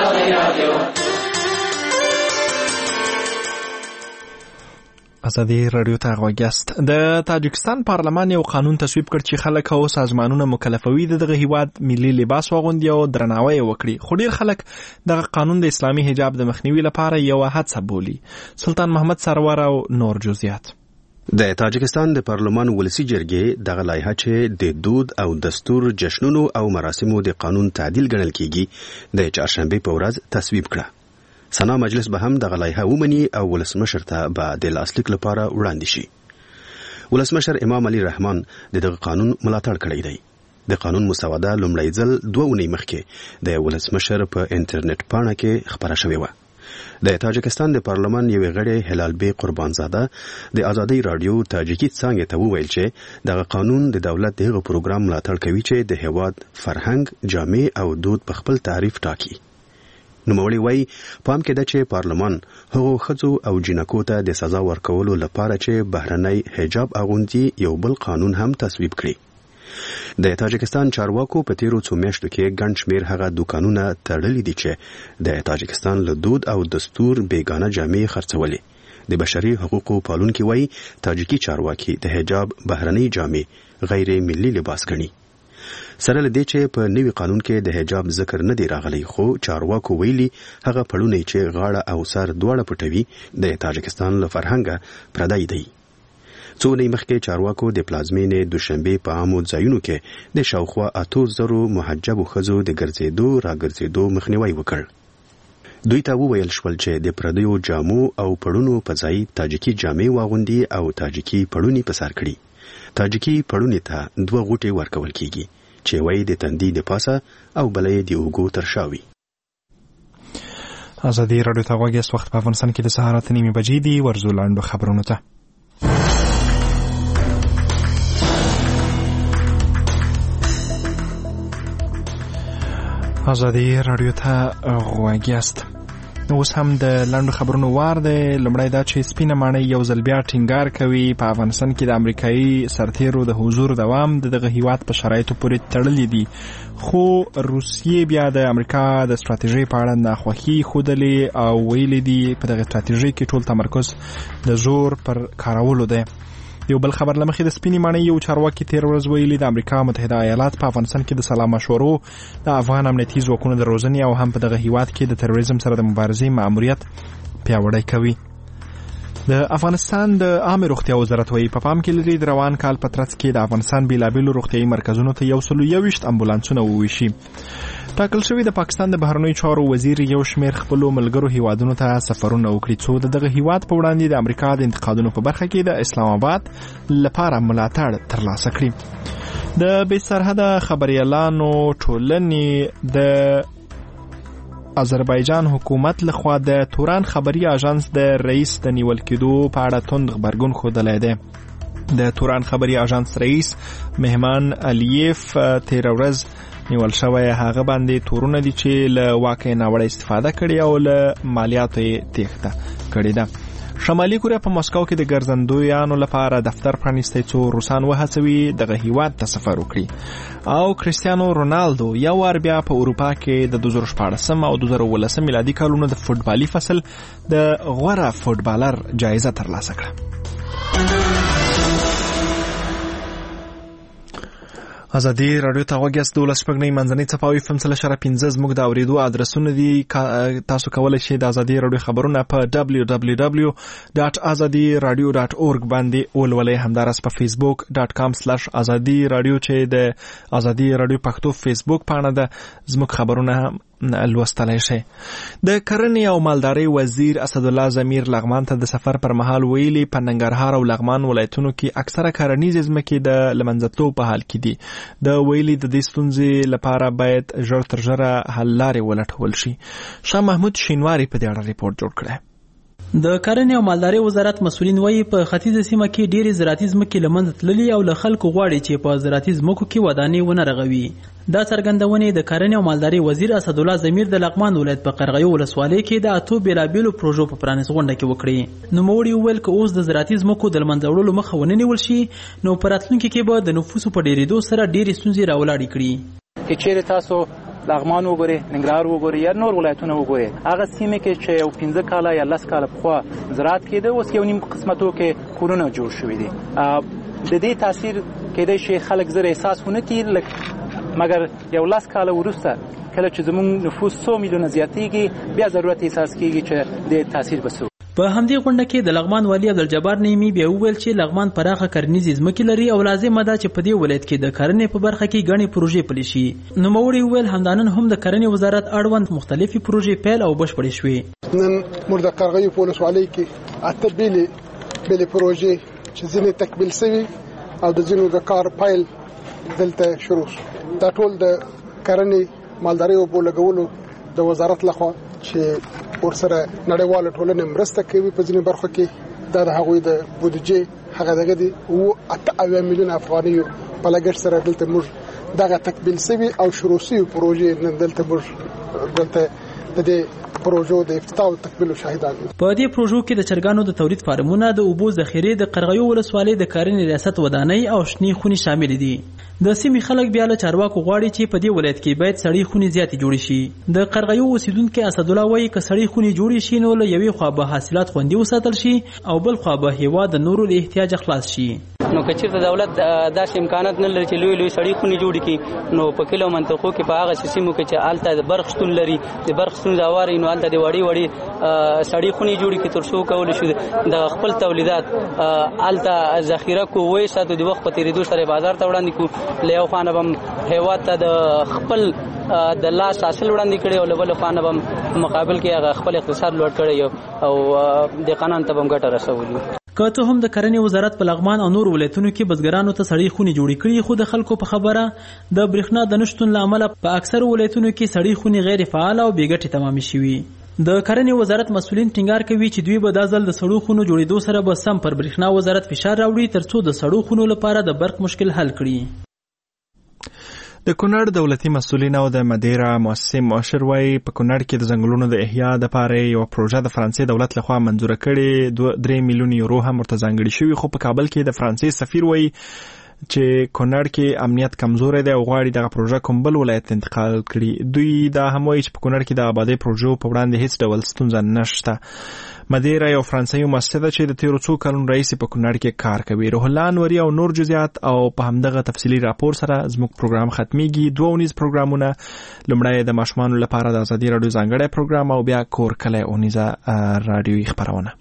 ازادي رادیو ته غوږ یاست. د تاجکستان پارلمان یو قانون تصویب کړ چې خلک او سازمانونه مکلفوي د دغه هیواد ملي لباس واغوندي او درناوی وکړي، خو ډیر خلک دغه قانون د اسلامي حجاب د مخنیوي لپاره یو هڅه بولي. سلطان محمد سرور او نور جزئیات. د تاجکستان د پارلمان ولسی جرګې دغه لایحه چې د دود او دستور، جشنونو او مراسمو د قانون تعدیل ګڼل کیږي د چهارشنبه په ورځ تصویب کړه. سنا مجلس به هم دغه لایحه ومني او ولسمشر ته به د لاسلیک لپاره وړاندې شي. ولسمشر امام علي رحمان دغه قانون ملاتړ کړی دی. د قانون مسوده لومړی ځل 2 اونۍ مخکې د ولسمشر په انټرنیټ پاڼه کې خبره شوې وه. د تاجکستان د پارلمان یوې غړې هلال بی قربانزاده د آزادۍ رادیو تاجیکي څانګې ته وویل چې دغه قانون د دولت دغه پروګرام ملاتړ کوي چې د هیواد فرهنګ، جامې او دود په خپل تعریف ټاکي. نوموړي وایي پام کې ده چې پارلمان هغو ښځو او جینکو ته د سزا ورکولو لپاره چې بهرنی حجاب اغوندي یو بل قانون هم تصویب کړي. د تاجکستان چارواکو په تیرو څو میاشتو کې ګڼ شمېر هغه دوکانونه تړلي دي چې د تاجکستان له دود او دستور بیګانه جامې خرڅولې. د بشري حقوقو پالونکي وایي تاجکي چارواکي د حجاب بهرنی جامې غیر ملي لباس ګڼي. سره له دې چې په نوي قانون کې د حجاب ذکر نه دی راغلی، خو چارواکو ویلي هغه پړونی چې غاړه او سر دواړه پټوي د تاجکستان له فرهنګه پردی دی. څو ورځې مخکې چارواکو د پلازمینې دوشنبې په عامو ځایونو کې د شاوخوا 8,000 محجبو ښځو د ګرځېدو راګرځېدو مخنیوی وکړ. دوی ته وویل شول چې د پردیو جامو او پړونو په ځای تاجکي جامې واغوندي او تاجکي پړونی په سر کړي. تاجکي پړونی ته 2 غوټې ورکول کیږي چې وایي د تندي د پاسه او بلې د اوږو تر شا وي. ازادي راډیو ته غوږ یاست. وخت په افغانستان کې د سهار 8:30 بجې دي. ورځو لاندو خبرونو ته. ازادي راډیو ته غوږ یاست. اوس هم د لاندو خبرونو وار دی. لومړی دا چې سپینه ماڼۍ یو ځل بیا ټینګار کوي په افغانستان کې د امریکایي سرتیرو د حضور دوام دغه هیواد په شرایطو پورې تړلی دي، خو روسیې بیا د امریکا د ستراتیژۍ په اړه ناخوښي ښودلې او ویلي دي په دغه ستراتیژۍ کې ټول تمرکز د زور پر کارولو دی. یو بل خبر لمخې د سپینې ماڼۍ یو چارواکي تیر ورځ ویلي د امریکا متحده ایالات په افغانستان کې د سلا مشورو د افغان امنیتي ځواکونو د روزنې او هم په دغه هیواد کې د تروریزم سره د مبارزې ماموریت پیاوړی کوي. د افغانستان د عامه روغتیا وزارت وایي په پام کې لري د روان کال په ترڅ کې د افغانستان بیلابیلو روغتیایي مرکزونو ته 121 امبولانسونه وویشي. ټاکل شوی د پاکستان د بهرنیو چارو وزیر یو شمېر خپلو ملګرو هیوادونو ته سفرونه وکړي څو دغه هیواد په وړاندې د امریکا د انتقادونو په برخه کې د اسلام آباد لپاره ملاتړ ترلاسه کړي. د بې سرحده خبریالانو ټولنې د آذربایجان حکومت لخوا د توران خبري اژانس د رئیس د نیول کېدو په اړه توند غبرګون ښودلی دی. د توران خبري اژانس رئیس مهمان الیف تیر ورځ نیول شوی هغه باندې تورونه دي چې له واقع ناوړه استفاده کړي او له مالیاتو یې تېښته کړې ده. شمالي کوریا په مسکو کې د ګرځندویانو لپاره دفتر پرانیستی څو روسان وهڅوي دغه هیواد ته سفر وکړي او کریستیانو رونالدو یو وار بیا په اروپا کې د 2014 او 2018 میلادي کالونو د فوټبالي فصل د غوره فوټبالر جایزه ترلاسه کړه. ازادي راډیو ته غوږ یاست. 12 منځنۍ څپه او FM 3.15 زموږ د اورېدو ادرسونه دي. تاسو کولی شئ د ازادي راډیو خبرونه په www.azadiradio.org باندې ولولئ. همداراز په facebook.com/azadi radio چې د ازادي راډیو پښتو فیسبوک پاڼه ده زموږ خبرونه هم لوستلی شئ. د کرنې او مالدارۍ وزیر اسدالله ضمیر لغمان ته د سفر پر مهال ویلي په ننګرهار او لغمان ولایتونو کې اکثره کرنیزې ځمکې د له منځه تلو په حال کې دي. د ویلي د دې ستونزې لپاره باید ژر تر ژره حل لارې ولټول شي. شاه محمود شینواری په دې اړه ریپورت جوړ کړی. د کرنې او مالدارۍ وزارت مسؤلین وایي په ختیځه سیمه کې ډېرې زراعتي ځمکې له منځه تللي او له خلکو غواړي چې په زراعتي ځمکو کې ودانۍ ونه رغوي. دا څرګندونې د کرنې او مالدارۍ وزیر اسدالله ضمیر د لغمان ولایت په قرغیو ولسوالۍ کې د 8 بیلابیلو پروژو په پرانیست غونډه کې وکړي. نوموړي وویل که اوس د زراعتي ځمکو د له منځه وړلو مخه ونه نیول شي نو په راتلونکي کې به د نفوسو په ډېرېدو سره ډېرې ستونزې راولاړې کړي. که چیرې تاسو لغمان وګورئ، ننګرهار وګورئ یا نور ولایتونه وګورئ، هغه سیمې کې چې یو 15 کاله یا 10 کاله پخوا زراعت کېده اوس یو نیم قسمتو کې کورونه جوړ شوي دي. د دې تاثیر کېدای شي خلک زر احساس ونه کړي، مګر یو 10 کاله وروسته کله چې زموږ نفوس 100 میلیونه زیاتېږي بیا ضرورت احساس کېږي چې د تاثیر بسو. په همدې غونډه کې د لغمان والی عبدالجبار نعیمي بیا وویل چې لغمان پراخه کرنیزې ځمکې لري او لازمه ده چې په دې ولایت کې د کرنې په برخه کې ګڼې پروژې پلي شي. نوموړي وویل همدانن هم د کرنې وزارت اړوند مختلفې پروژې پیل او بشپړې شوې. نن موږ د قرغیو په ولسوالۍ کې 8 بیلې پروژې چې ځینې تکمیل شوي او د ځینو د کار پیل دلته شروع شو. دا ټول د کرنې مالدارۍ او اوبو لګولو د وزارت لخوا چې ورسره نړیواله ټولنه مرسته کوي په ځینې برخو کې. دا د هغوی د بودیجې هغه دغه دي او 8 میلیون افغانیو په لګښت سره دلته موږ دغه تکمیل شوي او شروع شوي پروژې نن دلته موږ دلته د دې پروژو د افتتاح او تکمیل شاهدان دي. په دې پروژو کې د چرګانو د تولید فارمونه، د اوبو ذخیرې، د قرغیو ولسوالۍ د کارنې ریاست ودانۍ او شنې خونې شامل دي. د سیمې خلک بیا له چارواکو غواړي چې په دې ولایت کې باید سړې خونې زیاتې جوړې شي. د قرغیو اوسیدونکي اسدالله وایي که سړې خونې جوړې شي نو له یوې خوا به حاصلات خوندي وساتل شي او بل خوا به هېواد د نورو له احتیاجه خلاص شي. نو که چېرته دولت داسې امکانات نه لري چې لوی لوی سړې خونې جوړې کړي، نو په کلیو منطقو کې په هغه سیمو کې چې هلته د برق شتون لري، د برق ستونزه هواره وي، نو هلته د وړې وړې سړې خونې جوړې کړي تر څو کولی شو د خپل تولیدات هلته ذخیره کړو، وساتو، د وخت په تېرېدو سره بازار ته وړاندې کړو. له یو خوا نه به هېواد ته د خپل د لاس حاصل وړاندې کړي او له بلې خوا نه به مقابل کې هغه خپل اقتصاد لوړ کړی او دهقانانو ته به هم ګټه رسولي. که څه هم د کرنې وزارت په لغمان او نور ولایتونو کې بزګرانو ته سړې خونې جوړې کړي، خو د خلکو په خبره د برېښنا د نشتون له امله په اکثرو ولایتونو کې سړې خونې غیر فعاله او بې ګټې تمامې شوي. د کرنې وزارت مسؤلین ټینګار کوي چې دوی به دا ځل د سړو خونو جوړېدو سره به سم پر برېښنا وزارت فشار راوړي ترڅو د سړو خونو لپاره د برق مشکل حل کړي. د کونړ دولتي مسؤلین او د مدیره مؤسسې مؤشر وایي په کونړ کې د ځنګلونو د احیا دپاره یوه پروژه د فرانسې دولت لخوا منظوره کړې 3 میلیون یورو هم ورته ځانګړي شوي، خو په کابل کې د فرانسې سفیر وایي چې کونړ کې امنیت کمزوری دی او غواړي دغه پروژه کوم بل ولایت انتقال کړي. دوی دا هم وایي چې په کونړ کې د آبادۍ پروژو په وړاندې هیڅ ډول ستونزه نشته. مدیره یو فرانسوي مؤسسه ده چې د تیرو څو کلونو راهیسې په کونړ کې کار کوي. روح الله انوري او نور جزئیات او په همدغه تفصیلي راپور سره زموږ پروګرام ختمیږي. 2 اونیز پروګرامونه، لومړی د ماشومانو لپاره د ازادي راډیو ځانګړی پروګرام او بیا کور کلی اونیزه راډیوي خپرونه.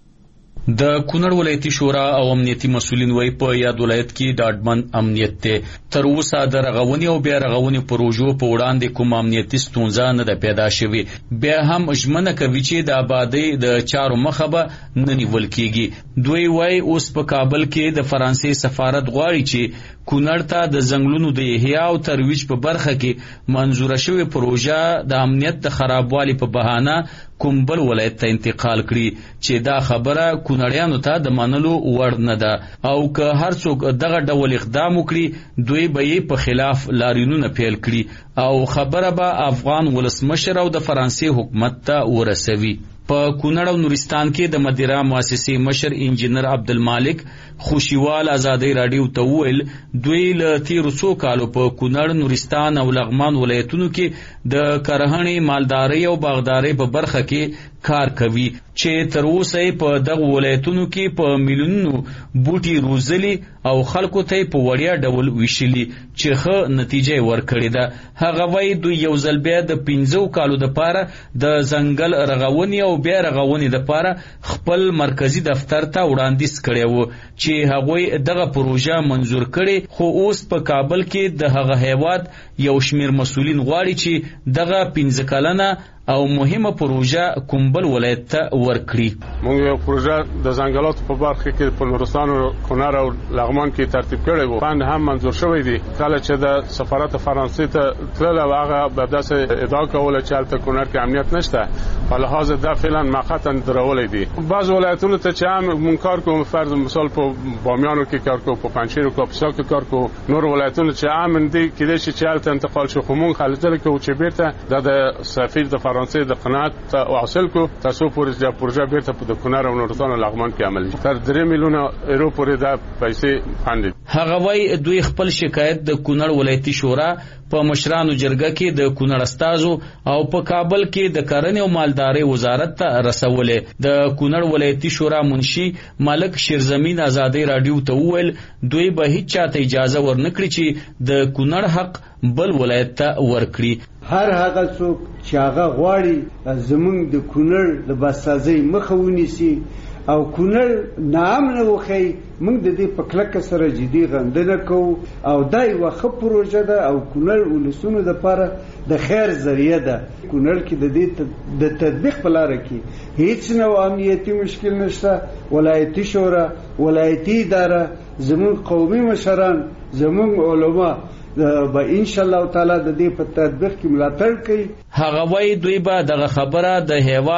د کونړ ولایتي شورا او امنیتي مسؤلین وایي په یاد ولایت کې ډاډمن امنیت دی. تر اوسه د رغونې او بیا رغونې پروژو په وړاندې کوم امنیتي ستونزه نه ده پیدا شوې. بیا هم ژمنه کوي چې د آبادۍ د چارو مخه به نه نیول کېږي. دوی وایي اوس په کابل کې د فرانسې سفارت غواړي چې کونړ ته د ځنګلونو د احیا او ترویج په برخه کې منظوره شوې پروژه د امنیت د خرابوالي په بهانه کوم بل ولایت ته انتقال کړي، چې دا خبره کونړیانو ته د منلو وړ نه ده او که هر څوک دغه ډول اقدام وکړي دوی به یې په خلاف لاریونونه پیل کړي او خبره به افغان ولسمشر او د فرانسې حکومت ته ورسوي. په کونړ او نورستان کې د مدیره مؤسسې مشر انجینر عبدالمالک خوشیوال ازادي راډیو ته وویل دوی له تیرو څو کالو په کونړ، نورستان او لغمان ولایتونو کې د کرهڼې، مالدارۍ او باغدارۍ په برخه کې کار کوي چې تر اوسه په دغه ولایتونو کې په میلیونونو بوټي روزلي او خلکو ته په وړیا ډول ویشلي چې ښه نتیجه ورکړې ده. هغه وایي دوی یو ځل بیا د 15 کالو دپاره د ځنګل رغونې او بیا رغونې دپاره خپل مرکزی دفتر ته وړاندیز کړی و چې هغوی دغه پروژه منظور کړي، خو اوس په کابل کې د هغه هیواد یو شمیر مسؤلین غواړي چې دغه 15 کلنه او مهمه پروژه کوم بل ولایت ته ورکړي. موږ یو پروژه د ځنګلاتو په برخه کې په نورستان او کونړ او لغمان کې ترتیب کړی و، فند هم منظور شوی دی. کله چې د سفارت فرانسې ته تلل او هغه به داسې ادعا کوله چې هلته کونړ کې امنیت نشته، په لحاظ دا فعلا مخاطن درولې دي. بعض ولایتونو ته چې هم مونږ کار کوو، فرض مثال په بامیانو کې کار کوو، په پنجشیر او کاپیسا کې کار کوو، نور ولایتونو چې امن دي کېدای شي چې هلته انتقال شو، خو مونږ هلته کوو چې بیرته د سفیر د فرانسې د قناعت حاصل کو تاسو پورې پروژه بیرته په کونړ او نورستان او لغمان کې عملي تر 3 میلیون یورو پورې دا پیسې فاند. هغه وایي دوی خپل شکایت د کونړ ولایتي شورا په مشرانو جرګه کې د کونړ استازو او په کابل کې د کرنې او مالدارۍ وزارت ته رسولې. د کونړ ولایتي شورا منشي ملک شیرزمین ازادي راډیو ته وویل دوی به هیڅ چاته اجازه ورنکړي چې د کونړ حق بل ولایت ته ورکړي. هر هغه څوک چې هغه غواړي زمونږ د کونړ د باسازۍ مخه ونیسي او کونړ ناامنه وښیي، موږ د دې په کلکه سره جدي غندنه کوو او دا یوه ښه پروژه ده او کونړ ولسونو دپاره د خیر ذریعه ده. کونړ کې د دې د تطبیق په لاره کې هیڅ نوع امنیتي مشکل نشته. ولایتي شورا، ولایتي اداره، زمونږ قومي مشران، زمونږ علما به ان شاء الله تعالی د دې په تطبیق کې ملاتړ کوي. هغه وایي دوی به دغه خبره د هیواد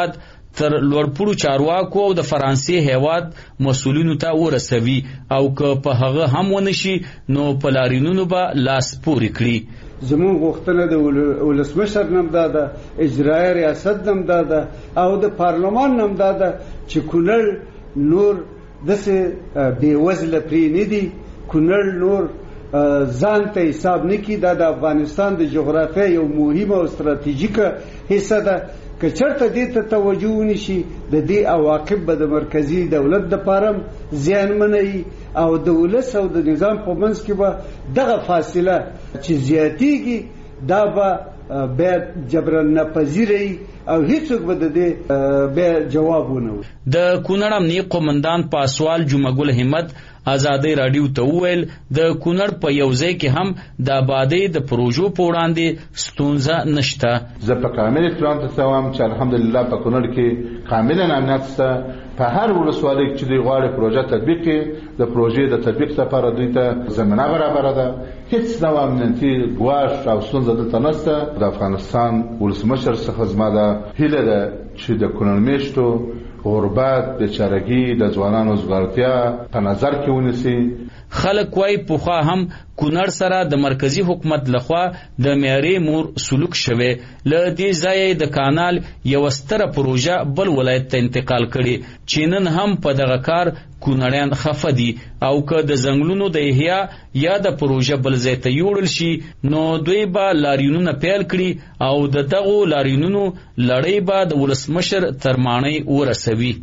تر لوړپوړو چارواکو او د فرانسې هیواد مسولینو ته ورسوي او که په هغه هم ونشي نو په لاریونونو به لاس پورې کړي. زمون غوښتنه د ولسمشر نم داده، اجرایي ریاست نم داده او د پارلمان نم داده چې کونړ نور دسه بیوزله پرې نه دي، کونړ نور ځان ته حساب نه کی. دا د افغانستان د جغرافیه یو مهمه او ستراتیژیکه حصہ ده. که چرته دې ته توجه ونشي د دې عواقب به د مرکزی دولت د پاره زیانمنوي او د ولس او د نظام په منځ کې به دغه فاصله چې زیاتیږي دا به بیا جبران ناپذیري او هیڅوک به د دې بیا جواب ونه ورکړي. د کونړ امنیه قومندان پاسوال جمعګل همت آزادی رادیو ته وویل د کونړ په یو ځای کې هم د آبادی د پروژو په وړاندې ستونزه نشته. زه په کامل احترام ته وایم چې الحمدلله په کونړ کې کاملا امنیت شته. په هر ولسوالۍ کې چې غواړي پروژه تطبیق کړي د پروژې د تطبیق لپاره دوی ته زمینه برابره ده. هیڅ ډول امنیتي ګواښ او ستونزه دلته نشته. د افغانستان ولسمشر څخه زما د هیله ده چې د کونړ میشتو غربت، بیچارګي، د ځوانانو زغړتیا په نظر کې ونیسي. خلک وايي پوخا هم کونړ سره د مرکزی حکومت لخوا د معیاري مور سلوک شوه. ل دې ځای د کانال یو ستره پروژه بل ولایت ته انتقال کړي چې نن هم په دغه کار کونړیان خفه دي او که د ځنګلونو د احیا یا د پروژه بل ځای ته یوړل شي نو دوی به لاریونونه پیل کړي او د دغو لاریونونو لړۍ به د ولسمشر تر ماڼۍ ورسوي.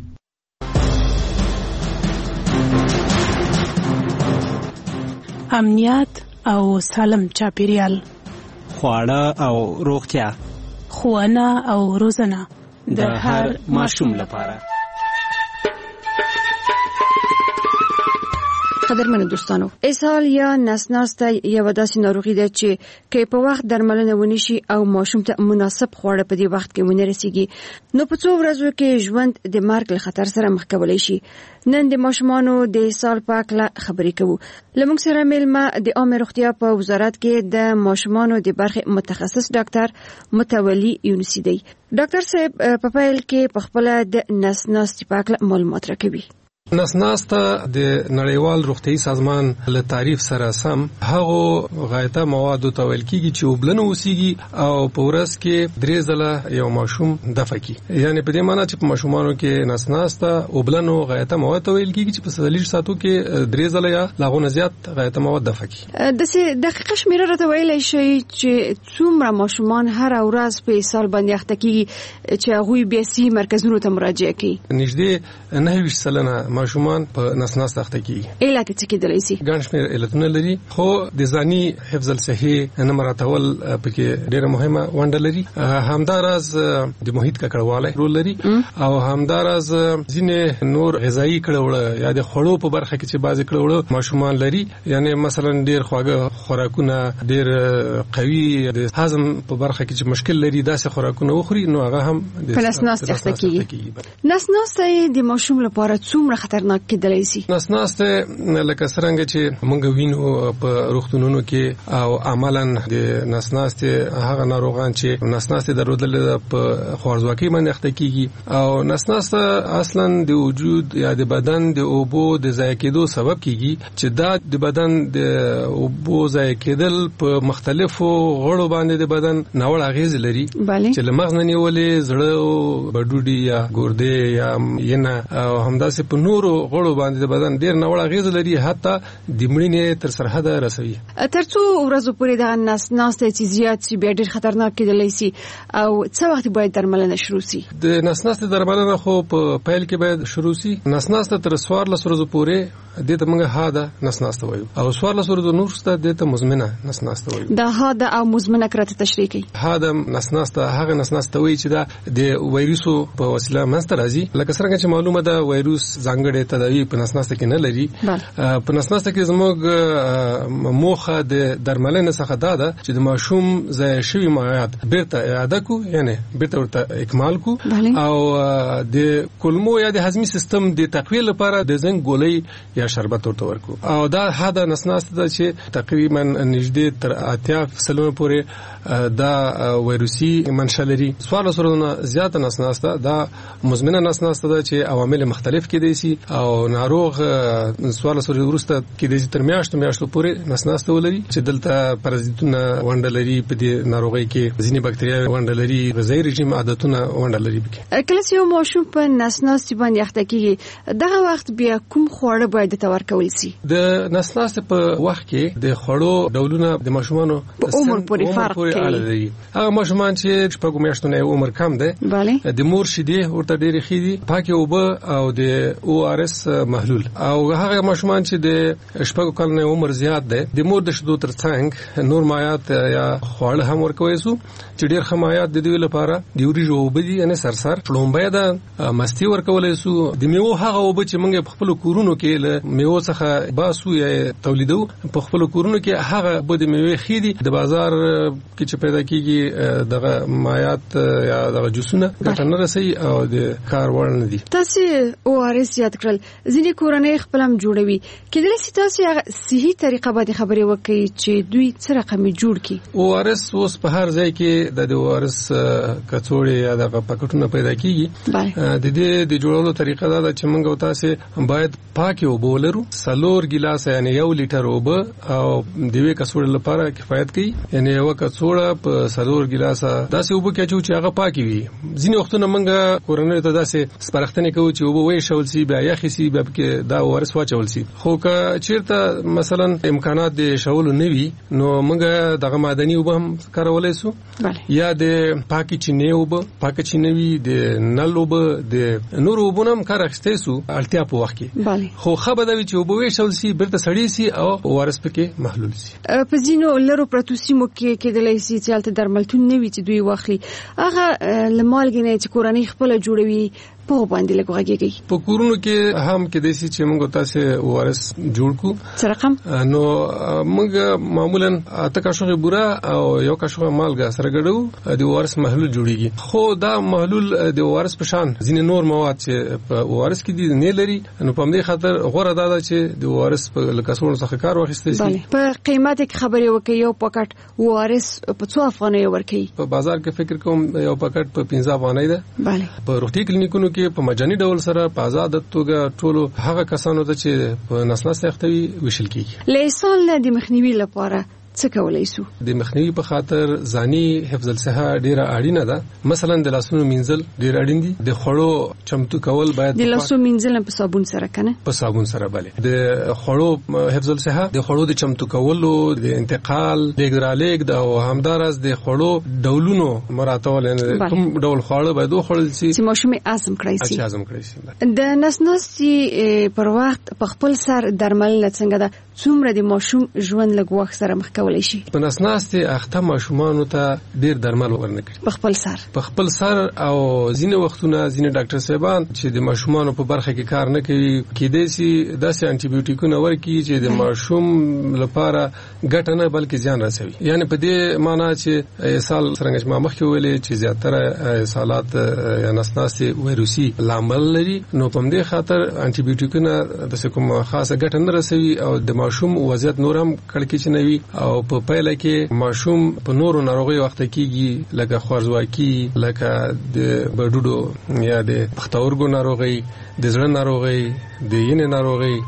امنیت او سالم چاپیریال، خواړه او روغتیا، ښوونه او روزنه د هر ماشوم لپاره. قدرمنو دوستانو، اسهال یا نسناسته یو داسې ناروغي ده چې که په وخت درملنه ونشي او ماشوم ته مناسب خواړه په دې وخت کې ونه رسیږي نو په څو ورځو کې ژوند د مرګ له خطر سره مخ کولای شي. نن د ماشومانو د اسهال په اړه خبرې کوو. لمونږ سره مېلمه د عامه روغتیا په وزارت کې د ماشومانو د برخې متخصص ډاکټر متولي یونسي دی. ډاکټر صاحب په پیل کې په خپل د نسناستي په اړه معلومات راکوي. نسناسته د نړیوال روغتیايي سازمان له تعریف سره سم هغه غایطه مواد ته ویل کیږي چې وبلنه وسیږي او په ورځ کې 3 ځله یو ماشوم دفع کی. یعنی په دې معنی چې په ماشومانو کې نسناسته وبلنه غایطه مواد ته ویل کیږي چې په 40 ساعتو کې 3 ځله یا لاغونه زیات غایطه مواد دفع کی. د دقیقه شمیره راته ویلای شي چې څومره ماشومان هر ورځ په اسهال باندې اخته کیږي چې هغه بیا سي مرکزونو ته مراجعه کوي؟ نږدې 9% ماشومان په نسناس اخته کیږي. علت څه کېدلی شي؟ ګڼ شمېر علتونه لري خو د ځاني حفظ الصحي نه مراتول پکې ډېره مهمه ونډه لري. همداراز د محیط ککړوالی رول لري او همداراز ځینې نور غذایی کړهوړه یا د خوړو په برخه کې چې بعضې کړهوړه ماشومان لري. یعنی مثلا ډېر خواږه خوراکونه، ډېر قوي د هضم په برخه کې چې مشکل لري داسې خوراکونه وخوري نو هغه هم په نسناس اخته کیږي. نسناس د ماشوم لپاره څومره خطرناک کېدلی شي؟ نسناسته لکه څنګه چې موږ وینو په روغتونونو کې او عملاً د نسناسته هغه ناروغان چې نسناسته درلودل په خوارزواکۍ باندې اخته کیږي او نسناسته اصلاً د وجود یا د بدن د اوبو د ضایع کېدو سبب کیږي چې دا د بدن د اوبو ضایع کېدل په مختلفو غړو باندې د بدن ناوړه اغیز لري چې له مغز نه نیولې زړه، بډوډي یا ګردې یا ینه او همداسې په نورو غړو باندې د بدن ډېر ناوړه اغیز لري حتی د مړینې تر سرحد رسوي. تر څو ورځو پورې د نسناسته چې زیات شي بیا ډېر خطرناک کېدلی شي او څه وخت باید درملنه شروع شي؟ د نسناسته درملنه خو په پیل کې باید شروع شي. نسناسته تر 14 ورځو پورې د ته موږ هاده نسناسته وایو او 14 ورځو نور ست د ته مزمنه نسناسته وایو. دا هاده او مزمنه کرته تشریح کوي. هاده نسناسته هغه نسناسته وایي چې دا د وایروسو په وسیله منځته راځي. لکه څنګه چې معلومه ده وایروس ځانګړي ځانګړي تداوی په نسناسته کې نه لري. په نسناسته کې زموږ موخه د درملنې څخه دا ده چې د ماشوم ضایع شوی مایعات بیرته اعاده کو، یعنی بیرته ورته اکمال کو او د کولمو یا د هضمي سیستم د تقویه لپاره د زنګ ګولۍ یا شربت ورته ورکو. او دا حدا نسناسته ده چې تقریبا نږدې تر 80% پورې دا ویروسي منشأ لري. سوال سره زیاته نسناسته دا مزمنه نسناسته ده چې عوامل مختلف کېدای شي او ناروغ سوال سره ورسته کېدای شي تر میاشتو پورې نسناسته ولري چې دلته پرازیتونه ونډه لري په دې ناروغۍ کې، ځینې بکتریاوې ونډه لري، غذایي رژیم عادتونه ونډه لري. کله چې یو ماشوم په نسناستي باندې اخته کېږي دغه وخت بیا کوم خواړه باید تورکول شي؟ د نسناستي په وخت کې د خوړو ډولونه د ماشومانو په عمر پورې فرق کوي. هغه ماشومان چې شپږ میاشتو نه عمر کم ده د مور شیدې ورته ډېرې ښې دي، پاکې اوبه او د ORS محلول. او هغه ماشومان چې د شپږ کال نه عمر زیات ده د مور د شیدو ترڅنګ نور مایعات یا خواړه هم ورکوي سو چې ډېر ښه مایعات د دوی لپاره د وریجو اوبه دي، یعنې سرسر لومبۍ ده، مستي ورکولی سو. د میوو هغه اوبه چې موږ په خپلو کورونو کې له میوو څخه باسو یا تولیدو په خپلو کورونو کې، هغه اوبه د میوې ښې دي. د بازار کې چې پیدا کېږي دغه مایعات یا دغه جوسونه ګټه نه رسوي او د کار وړ نه دي. تاسو ORS یاد کړل، ځینې کورنۍ خپل هم جوړوي. کېدای شي تاسو صحیح طریقه باندې خبرې وکړئ چې دوی څه رقم جوړ کړي. ORS اوس په هر ځای کې د ORS کڅوړې یا دغه پاکټونه پیدا کیږي. د دې د جوړولو طریقه دا ده چې موږ او تاسو باید پاکي اوبه ولرو، 4 ګیلاس یعنی 1 لیټر اوبه او د یوې کڅوړې لپاره کفایت کوي. یعنی یو کڅوړه په 4 ګیلاسه داسې اوبه کې چې هغه پاکي وي. ځینې وختونه موږ کورنۍ ته داسې سپارښتنه کوو چې اوبه وې شول سي بیا یخې سي بیا کې دا ORS واچول سي. خو که چیرته مثلا امکانات د شاولو نه وي نو موږ دغه معدني اوبه هم کارولای سو یا د پاکي چینه اوبه، پاکه چینه وي د نل اوبه، د نور اوبه هم کار اخیستای سو اړتیا په وخت کې. خو خبره دا چې اوبه وې شول سي بیرته سړی سي او ORS پکې محلول سي. په ځینو لرو پروتو سیمو کې کېدلای شي چې البته درملتون نه وي چې دوی واخلي، هغه لمالګي نه چې کورنۍ خپل جوړوي په باندې لګوږي. په کورونو کې هم کې د سې چې موږ تاسو ORS جوړ کو څه رقم نو موږ معمولا اته کاشوغه بوره او یو کاشوغه مالګه سره ګډو د ORS محلول جوړیږي. خو دا محلول د ORS په شان ځینې نور مواد چې په ORS کې دي نه لري، نو په دې خاطر غوړه دا چې د ORS په لکاسونو څخه کار واخیستل شي. په قیمت کې خبرې وکړي یو پاکټ ORS په 2 افغانۍ ورکړي. په بازار کې فکر کوم یو پاکټ په 15 افغانۍ ده. په روغتي کلینیکونو په مجاني ډول سره په آزاد توګه ټولو هغه کسانو ته چې په نسناسته اختوي وشل کیږي. لیسال نه د مخنیوي لپاره څه کولای شو؟ د مخنیوي په خاطر ځاني حفظ الصحه ډیره اړینه ده. مثلا د لاسونو مینځل ډیر اړین دي. د خوړو چمتو کول باید د لاسونو مینځل په صابون سره کنه، په صابون سره. بله د خوړو حفظ الصحه، د خوړو د چمتو کولو، د انتقال، د ګرالېګ او همدارس د خوړو ډولونو مراتول، یعنی کوم ډول خواړه باید وخوړل شي چې ماشوم هضم کړی شي. هضم کړی شي. د نسناستي پر وخت په خپل سر درمل څنګه ده؟ څومره د ماشوم ژوند لږ وخت سره مخ کولای شي؟ په نسناستي اخته ماشومانو ته ډیر درمل ورنکړي په خپل سر. په خپل سر او ځینې وختونه ځینې ډاکټر صاحبان چې د ماشومانو په برخه کې کار نه کوي، کېدای شي داسې انټي بیوټیکونه ورکړي چې د ماشوم لپاره ګټه نه بلکې زیان رسوي. یعنی په دې معنی چې اسهال څنګه چې ما مخکې ویلې چې زیاتره اسهالات یا نسناستي ویروسي لامل لري، نو په دې خاطر انټي بیوټیکونه د کوم خاصه ګټه نه رسوي او د ماشوم وضعیت نورم کړکېچنوي او په پایله کې ماشوم په نورو ناروغیو وخت کېږي لکه خوارځواکي، لکه د بډوډو یا د پښتورګو ناروغي، د زړه ناروغي، د وینې ناروغي.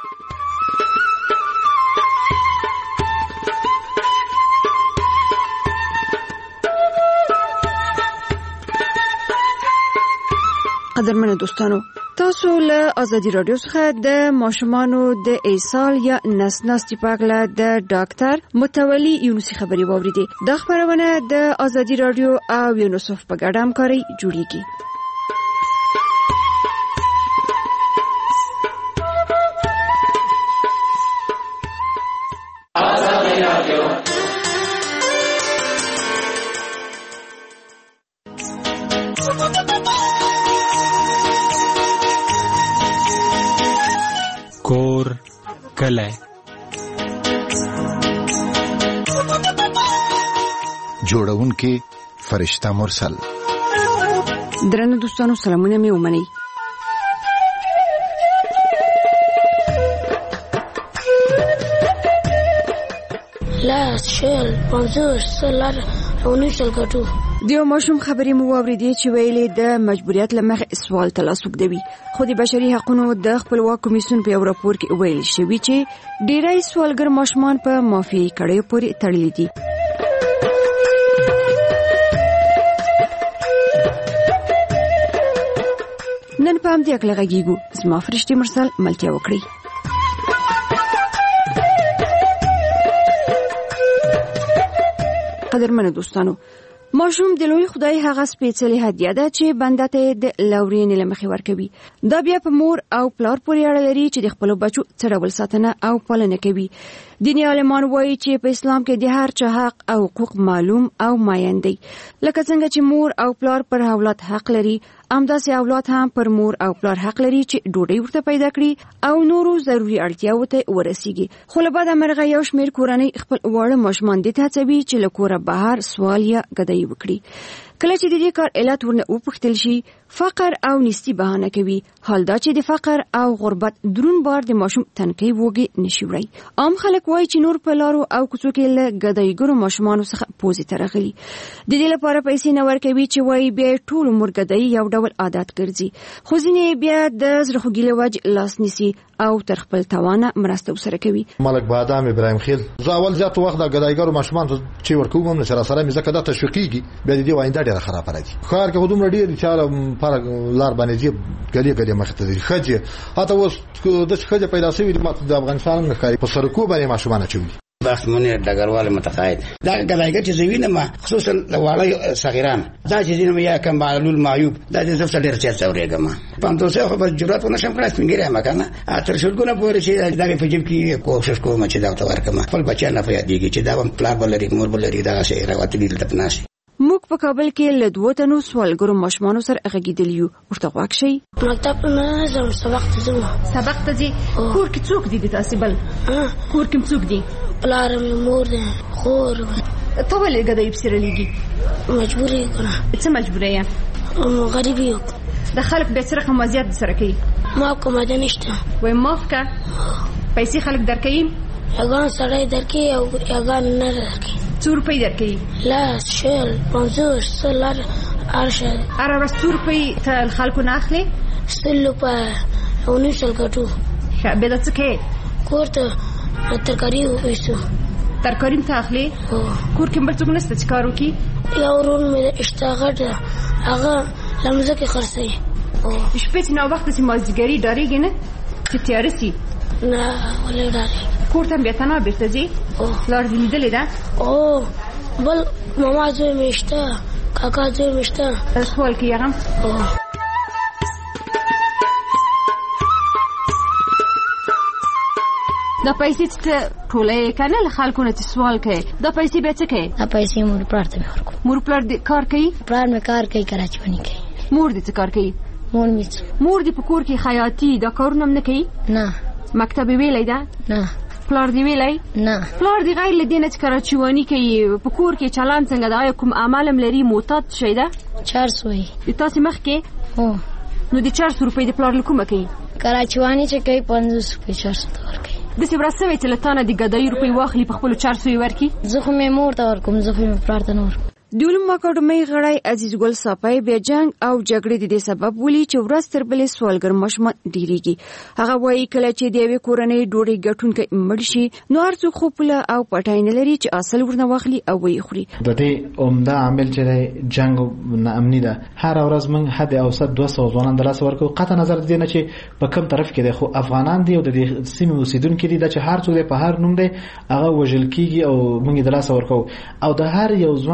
قدرمنو دوستانو، تاسو له ازادي رادیو څخه د ماشومانو د ایصال یا نسناستي په اړه د ډاکټر متولي یونسي خبري واوریدي. د خبرونه د ازادي رادیو او یونیسف په ګډه همکاري جوړیږي. ازادي رادیو غلی. جوړونکي فرشته مرسل. درنو دوستانو سلامونه مې ومنئ. لاس شل 50 سلر او نشل کټو. دیو ماشوم خبرې مو واوریدې چې ویلې د مجبوریت لمخ سوال تلاس وکړي. خو د بشري حقوقو د خپلواک کمیسیون په یو راپور کې ویل شوی چې ډیری سوالګر ماشومان په مافیایي کړیو پورې تړلي دي. نن په همدې اړه غږیږو. زما فرشتي مرسل ملتیا وکړي. قدرمنو دوستانو، ماشوم د لوی خدای هغه سپېڅلې هدیه ده چې بنده ته د لورینې لمخې ورکوي. دا بیا په مور او پلار پورې اړه لري چې د خپل بچو څه ډول ساتنه او پالنه کوي. دیني عالمان وایي چې په اسلام کې د هر چا حق او حقوق معلوم او معین دي. لکه څنګه چې مور او پلار پر اولاد حق لري، همداسې اولاد هم پر مور او پلار حق لري چې ډوډۍ ورته پیدا کړي او نورو ضروري اړتیاوو ته ورسیږي. خو له بده مرغه یو شمېر کورنۍ خپل واړه ماشومان دې ته هڅوي چې له کوره بهر سوال یا ګدایي وکړي. کله چې د دې کار علت ورنه وپوښتل شي، فقر او نیستي بهانه کوي. حال دا چې د فقر او غربت درون بار د ماشوم تنکي وږي نشي وړي. عام خلک وایي چې نور په لارو او کوڅو کې له ګدایګرو ماشومانو څخه پوزي ترغلي. د دې لپاره پیسې نه ورکوي چې وایي بیا ټول عمر ګدایي یو ډول عادت ګرځي. خو ځینې بیا د زړه خوږي له وجې لاس نیسي او تر خپل توانه مرسته وسره کوي. ملک بادام ابراهیم خیل زه اول زیات وخت د ګدایګرو ماشومان ته چې ورکوم نه سره سره مې زکه د تشویقيږي بیا د دې وایي ډېر خراب راځي. خار کې خودم ډېر چې پر لار باندې دی ګلې مخ ته دی خځه هاته اوس د خځه پیدا شوی د افغانستان نه کاری په سرکو باندې ماشومان چوي. بخت منیر ډګروال متقاعد دا ګدایګر چې زوینه ما خصوصا لواړی صغیران دا چې زینه یا کم معلول معیوب دا چې څه ډېر څه اورېګم په تاسو خو به جرأت ونشم کړای څنګه ما کنه اتر شلګونه پورې چې دا په جيب کې کوشش کوم چې دا ورکم خپل بچا نه پیادېږي چې دا پلان بلري مور بلري دا شی راوتلی لپناسي. موږ په کابل کې له 2 تنو سوالګرو ماشومانو سره غږیدل یو. ورته غواړم شي مکتب نه زم سبق ته ځم. سبق ته ځي؟ کور کې څوک دي تاسو بل؟ کور کې څوک دي؟ پلار مې مور ده خور. ته ولې غدای بسره لګي؟ مجبورې کنه. څه مجبورې یا؟ غریب یو. د خلک به سره خمازیات سره کوي. ما کوم ده نشته. وای ماف کا پیسې خلک درکې؟ یګان سړی درکې او یګان نه درکې. 2 روپۍ درکې؟ لاس شل 50 سلر ارشه. اره 2 روپۍ ته خلکو نه اخلي؟ سلو په او نشل کټو. به د څه کې؟ کور ته ترکاری وېسو. ترکاری ته اخلي؟ کور کې بل څوک نشته چې کار وکړي؟ یو ورون مې اشتغل هغه لمزه کې خرڅي. شپې نو وخت چې مازیګری ډاریږي نه چې تیار سي؟ نه ولې ډارې. کور ته بیا تنه بیرته ځي؟ لار دې لیدلې ده؟ بل ماما زوی مشته کاکا زوی مشته. سوال کې هغه دا پیسې ته ټولې کنه له خلکو نه سوال کوي. دا پیسې به څه کوي؟ دا پیسې مور پلار ته ورکو. مور پلار دې کار کوي؟ پلار مې کار کوي کراچي باندې کوي. مور دې څه کار کوي؟ مور دې په کور کې خیاطي دا کارونه نه کوي؟ نه. مکتب ویلای دا؟ نه. پلار دی ویلای؟ نه. پلار دی غیر لدینه چې کراچي وانی کوي په کور کې چلان څنګه دا کوم عملم لري معتاد شي دا؟ 400 تاسو مخ کې؟ نو د 400 روپۍ د پلار لکومه کوي؟ کراچي وانی چې کوي 500 روپۍ 400 ورکوي. د څه ورسوي چې لتانه د ګدای روپۍ واخلي په خپل 400 ورکي؟ زه خو مې مور ته ورکوم، زه خو مې پلار ته نه ورکوم. د علوم اکاډمۍ غړی عزیز ګل صافی بیا جنگ او جګړې د دې سبب ولي چې ورځ تر بلې سوالګر ماشومان ډیریږي. هغه وایي کله چې د یوې کورنۍ ډوډۍ ګټونکي مړ شي نو هر څوک خو پوله او پټای نه لري چې اصل ورنه واخلي او ویې خوري. د دې عمده عامل چې جنگ ناامني ده. هر ورځ موږ حد اوسط 200 ځوانان د لاس ورکو. قطع نظر دې نه چې په کوم طرف کې دي، خو افغانان دي او د دې سیمې اوسیدونکو دي چې هر څوک په هر نوم دی هغه وژل کیږي او موږ د لاس ورکو او د هر یو ځوان سره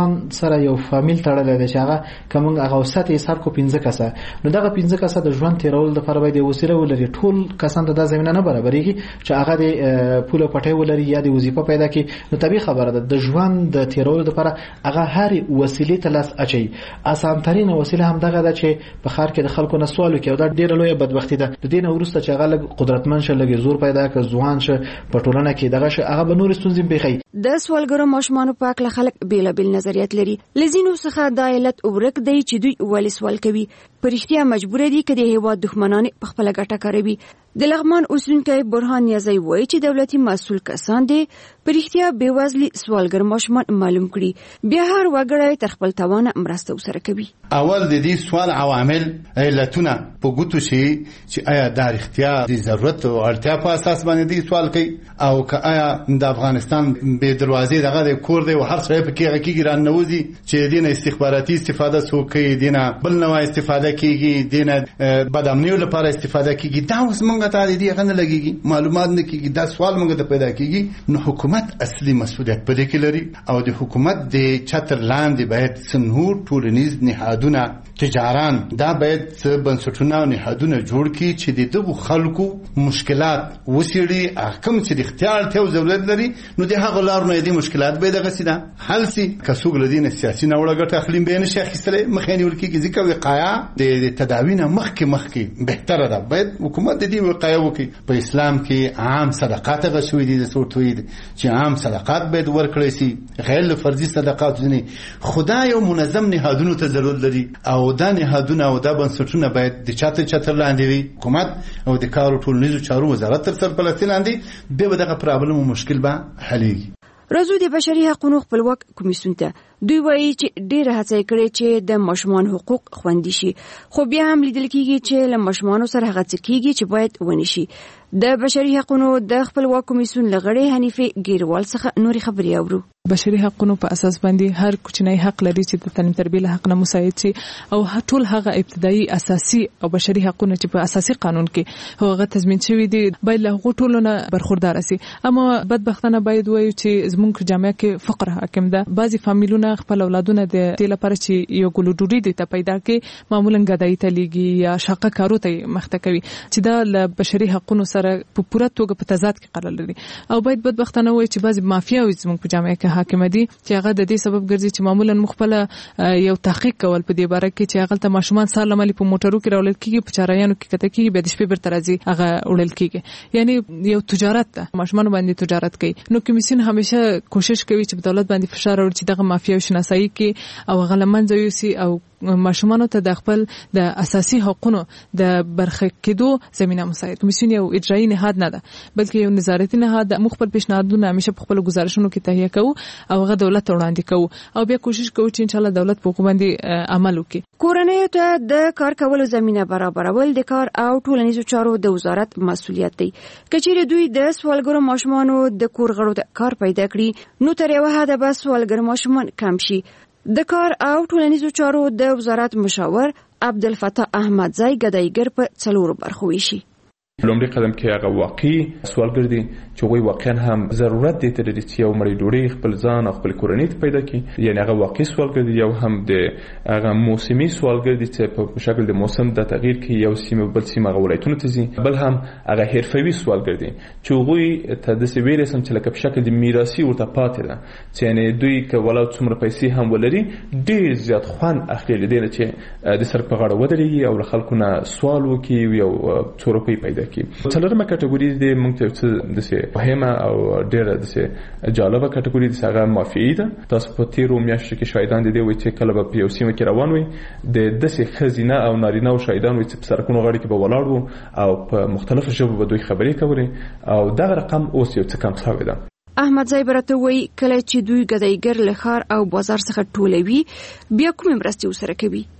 سره یو فامیل تړلی دی چې هغه کوم هغه وسط یې حساب کو 15 کسه نو دغه 15 کسه د ژوند تیرول د لپاره باید وسیله ولري ټول کسان ته د زمينه نه برابرېږي چې هغه د پوله پټي ولري یا د وظیفه پیدا کړي نو طبيعي خبره ده د ژوند د تیرول لپاره هغه هر وسیله ته لاس اچي اسان ترين وسیله هم دغه ده چې په خار کې د خلکو نه سوال وکړي او دا ډیره لویه بدبختی ده د دین ورسته چې هغه قدرتمن شه لګي زور پیدا کړ ځوان شه په ټولنه کې دغه شه هغه به نور ستونزې بخي د سوالګرو ماشومان په اړه خلک بیلابل نظریات لري لزینو څخه د علت ورک دی چې دوی ولې سوال کوي پرختیا مجبور دي کدي هیواد دښمنان په خپل ګټه کوي د لغمان اوسونکي برهان نیازی وایي چې دولتي مسؤل کسان دي پرختیا بیوزلي سوالګر ماشومان معلوم کړي بیا هر وګړی تر خپل توان مرسته وسره کوي اول د دې سوال عوامل علتونه په ګوتو شي چې آیا د اختیا د ضرورت او اړتیا په اساس باندې دي سوال کوي او که آیا د افغانستان به دروازې دغه د کور دی او هر څه په کې غکیږي رانوځي چې دینه استخباراتي استفاده سو کوي دینه بل نوع استفاده کیږي دینه بدامنیو لپاره استفاده کیږي دا اوس موږ ته دې غنه لګيږي معلومات نه کیږي دا سوال موږ ته پیدا کیږي نو حکومت اصلي مسؤلیت په دې کې لري او د حکومت د چتر لاندې باید سنور ټولنیز نهادونه تجاران دا باید بنسټونه او نهادونه جوړ کړي چې دغه خلکو مشکلات وسیړي احکام چې د اختیار ته ضرورت لري نو د هغه لار نه دي مشکلات به دغه سیده حل سي کڅوګ لدین سیاسي نوړه ګټه اخلي به نه شیخ استله مخینی ورکی ځکه وقایع د تداوی نه مخکې بهتره ده باید حکومت د دې وقایع وکړي په اسلام کې عام صدقات غشوي دي د سورتوي چې عام صدقات باید ورکړي سي غیر فرضي صدقات نه خدای او منظم نهادونو ته ضرورت لري او دا نهادونه او دا بنسټونه باید د چتر لاندې وي حکومت او د کارو ټولنیزو چارو وزارت تر سرپرستی لاندې به دغه پرابلم او مشکل به حلېږي رازو د بشري حقوقو خپلواک کمیسیون ته دوی وایي چې ډېر هڅه کړې چې د ماشومان حقوق خوندي شي خو بیا هم لیدل کیږي چې له ماشومان سره هغه څه کیږي چې باید ونی شي د بشري حقوقو د خپلواک کمیسیون لغړې حنیفه ګیروال څخه نوري خبري اورو بشري حقوقو په اساس باندې هر کوچنی حق لري چې د تعلیم تربیه له حق نه مساعد شي او ټول هغه ابتدایي اساسي او بشري حقوقو چې په اساسي قانون کې هغه تضمین شوی دي باید له ټولو نه برخوردار شي اما بدبختانه باید وایو چې زموږ جامعه کې فقر حاکم ده بعضي فامیلونه خپل اولادونه د دې لپاره چې یو ګلو ډوډۍ دي ته پیدا کې معمولا غدای ته لیږي یا شاقه کارو ته مخته کوي چې دا له بشري حقوقو سره په پوره توګه په تضاد کې قرار لري او باید بدبختانه وایي چې بعضي مافیاوي زموږ په جامعه کې حاکم دي چې هغه د دې سبب ګرځي چې معمولا مخبل یو تحقیق کول په دې باره کې چې هغه ته ماشومان سالمالي په موټرو کې راولل کیږي په چارایانو کې کته کیږي به د شپې بر ترازي هغه وړل کیږي یعنی یو تجارت ده ماشومان باندې تجارت کوي نو کمیسیون همیشه کوشش کوي چې په دولت باندې فشار راوړي چې دغه مافیاوي شناسایی کې او هغه لمنځه یوسي او ماشومان ته د خپل د اساسي حقوقو د برخه کېدو زمينه مساعد کمیسیون یو اجرایی نهاد نه ده بلکې یو نظارتي نهاد مخبل پیشنهادونه همیشه په خپل گزارشونو کې تهیه کوي او هغه دولت وړاندې کوي او بیا کوشش کوي چې ان شاء الله دولت په حکومت باندې عمل وکړي کورنۍ ته د کار کولو زمينه برابرول د کار او ټولنیزو چارو د وزارت مسؤلیت دی کچېره دوی د سوالګرو ماشومانو د کور غړو د کار پیدا کړي نو تر یو حده به سوالګر ماشومان کم شي د کار او ټولنیزو چارو د وزارت مشاور عبدالفتاح احمدزی ګدایګر په څلورو برخو ویشي لومړی قدم کې هغه واقعي سوالګر دي چې وایي واقعا هم ضرورت دي ته د یو مړی ډوډۍ خپل ځان او خپل کورنۍ ته پیدا کړي یعنی هغه واقعي سوالګر دي یو هم د هغه موسمي سوالګر دي چې په شکل د موسم د تغییر کې یو سیمه بل سیمه ولایتونو ته ځي بل هم هغه حرفوي سوالګر دي چې وایي ته د سویل سم چې لکه په شکل د میراثي ورته پاتې ده چې یعنی دوی کولای څومره پیسې هم ولري ډیر زیات خوان اخلي لدی چې د سر په غاړه ودرېږي او خلکو نه سوال وکړي یو څو روپۍ پیدا کړي څلورمه کټګوري د موږ ته د مهمه او ډیره د جالبه کټګوري د هغه مافیایي ده تاسو په تیرو میاشتو کې شاهدان دي وي چې کله په یو سیمه کې روان وي د دسه خزینه او نارینه او شاهدان وي چې په سرکونو غاړي کې به ولاړ وو او په مختلفو ژبو به دوی خبرې کولې او دا رقم اوس یو څه کم شوی ده احمدزی برته وی کله چې دوی ګدایګر له ښار او بازار څخه ټولوي بیا کوم مرستې وسره کوي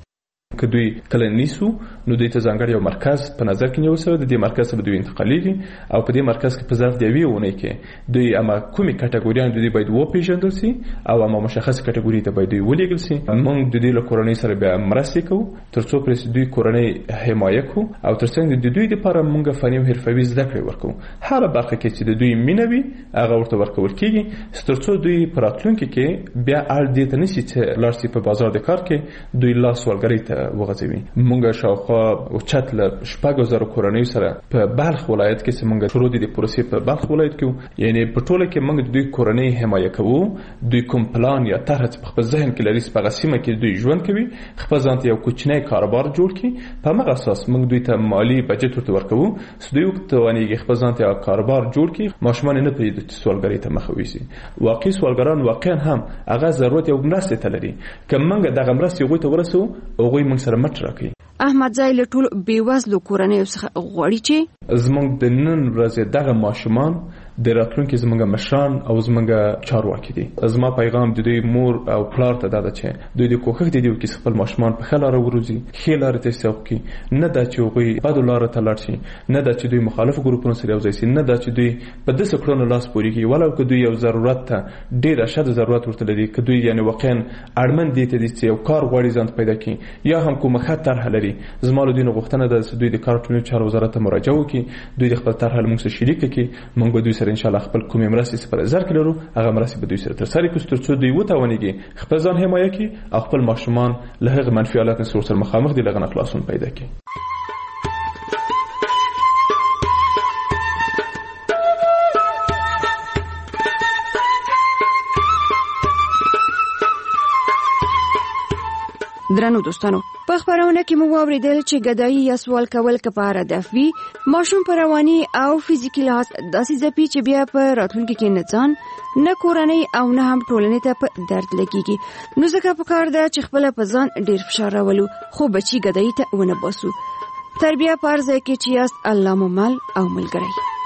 که دوی کله نیسو نو دوی ته ځانګړی یو مرکز په نظر کې نیول شوی. د دې مرکز ته دوی انتقالیږي او په دې مرکز کې په ظرف د یوې اونۍ کې دوی اما کومې کټګوریان دوی باید وپېژندل شي او اما مشخص کټګوري ته باید دوی ولېږل شي. موږ د دې له کورنۍ سره بیا مرسته کوو ترڅو پرې دوی کورنۍ حمایه کوو او ترڅنګ د دوی لپاره موږ فني او حرفوي زده کړې ورکوو. هر برخه کې چې د دوی مینه وي هغه ورته ورکول کېږي ترڅو دوی په راتلونکي کې بیا اړ دې ته نشي چې لاړ شي په بازار د کار کې دوی لاس ولګري ته وغځوي. موږ شاوخوا او چت له 6000 کورنۍ سره په بلخ ولایت کې موږ شروع دي د پروسې په بلخ ولایت کې یعنی په ټوله کې موږ د دوی کورنۍ حمایه کوو. دوی کوم پلان یا طرح په خپل ذهن کې لري په سیمه کې دوی ژوند کوي خپل ځان ته یو کوچنی کاروبار جوړ کړي په هغه اساس موږ دوی ته مالی بجټ ورته ورکوو چې دوی توانیږي خپل ځان ته کاروبار جوړ کړي. ماشومان نه پریږدي چې سوالګری ته مخ وویسي. واقعي سوالګران واقعا هم هغه ضرورت یو مرسته ته لري که موږ دغه مرسته غوي ته ورسو هغه موږ سره مټ راکړي. احمد زای له ټول بیوزلو کورنۍ څخه غواړي چې زموږ د نن ورځې دغه ماشومان د راتلونکي زموږ مشران او زموږ چارواکي دي. زما پیغام د دوی مور او پلار ته دا ده چې دوی د کوښښ دي چې خپل ماشومان په ښه لاره وروزي ښې لارې ته سوق کړي نه دا چې هغوی بدو لارو ته لاړ شي نه دا چې دوی مخالفو ګروپونو سره یو ځای شي نه دا چې دوی په داسې کړنو لاس پورې کړي ولو که دوی یو ضرورت ته ډېر اشد ضرورت ورته لري که دوی یعنې واقعا اړمن دي ته دي چې یو کار غواړي ځان پیدا کړي یا هم کومه ښه طرحه لري. زما له دوی نه غوښتنه ده چې دوی د کار ټولنیزو چارو وزارت ته مراجعه وکړي دوی د خپل طرحه له موږ سره شریکه کړي. موږ به دوی سره انشاءالله خپل کومې مرستې په نظر کې لرو هغه مرستې به دوی سره ترسره کړو ترڅو دوی وتوانیږي خپل ځان حمایه کړي او خپل ماشومان له هغه منفي حالاتو سره مخامخ دي لغه نه خلاصون پیدا کړي. درنو دوستانو په خبرونه کې مو واوریدل چې ګدایي یا سوال کول کفاره دفوی ماشوم پر رواني او فزیکي لحاظ داسې ځپي چې بیا په راتلونکي کې نه ځان نه کورنۍ او نه هم ټولنې ته په درد لګيږي. نو ځکه پکار ده چې خپل په ځان ډیر فشار راولو خو بچي ګدایي ته ونه باسو. تربیه پرځه کې چې یاست الله مو مل او ملګری.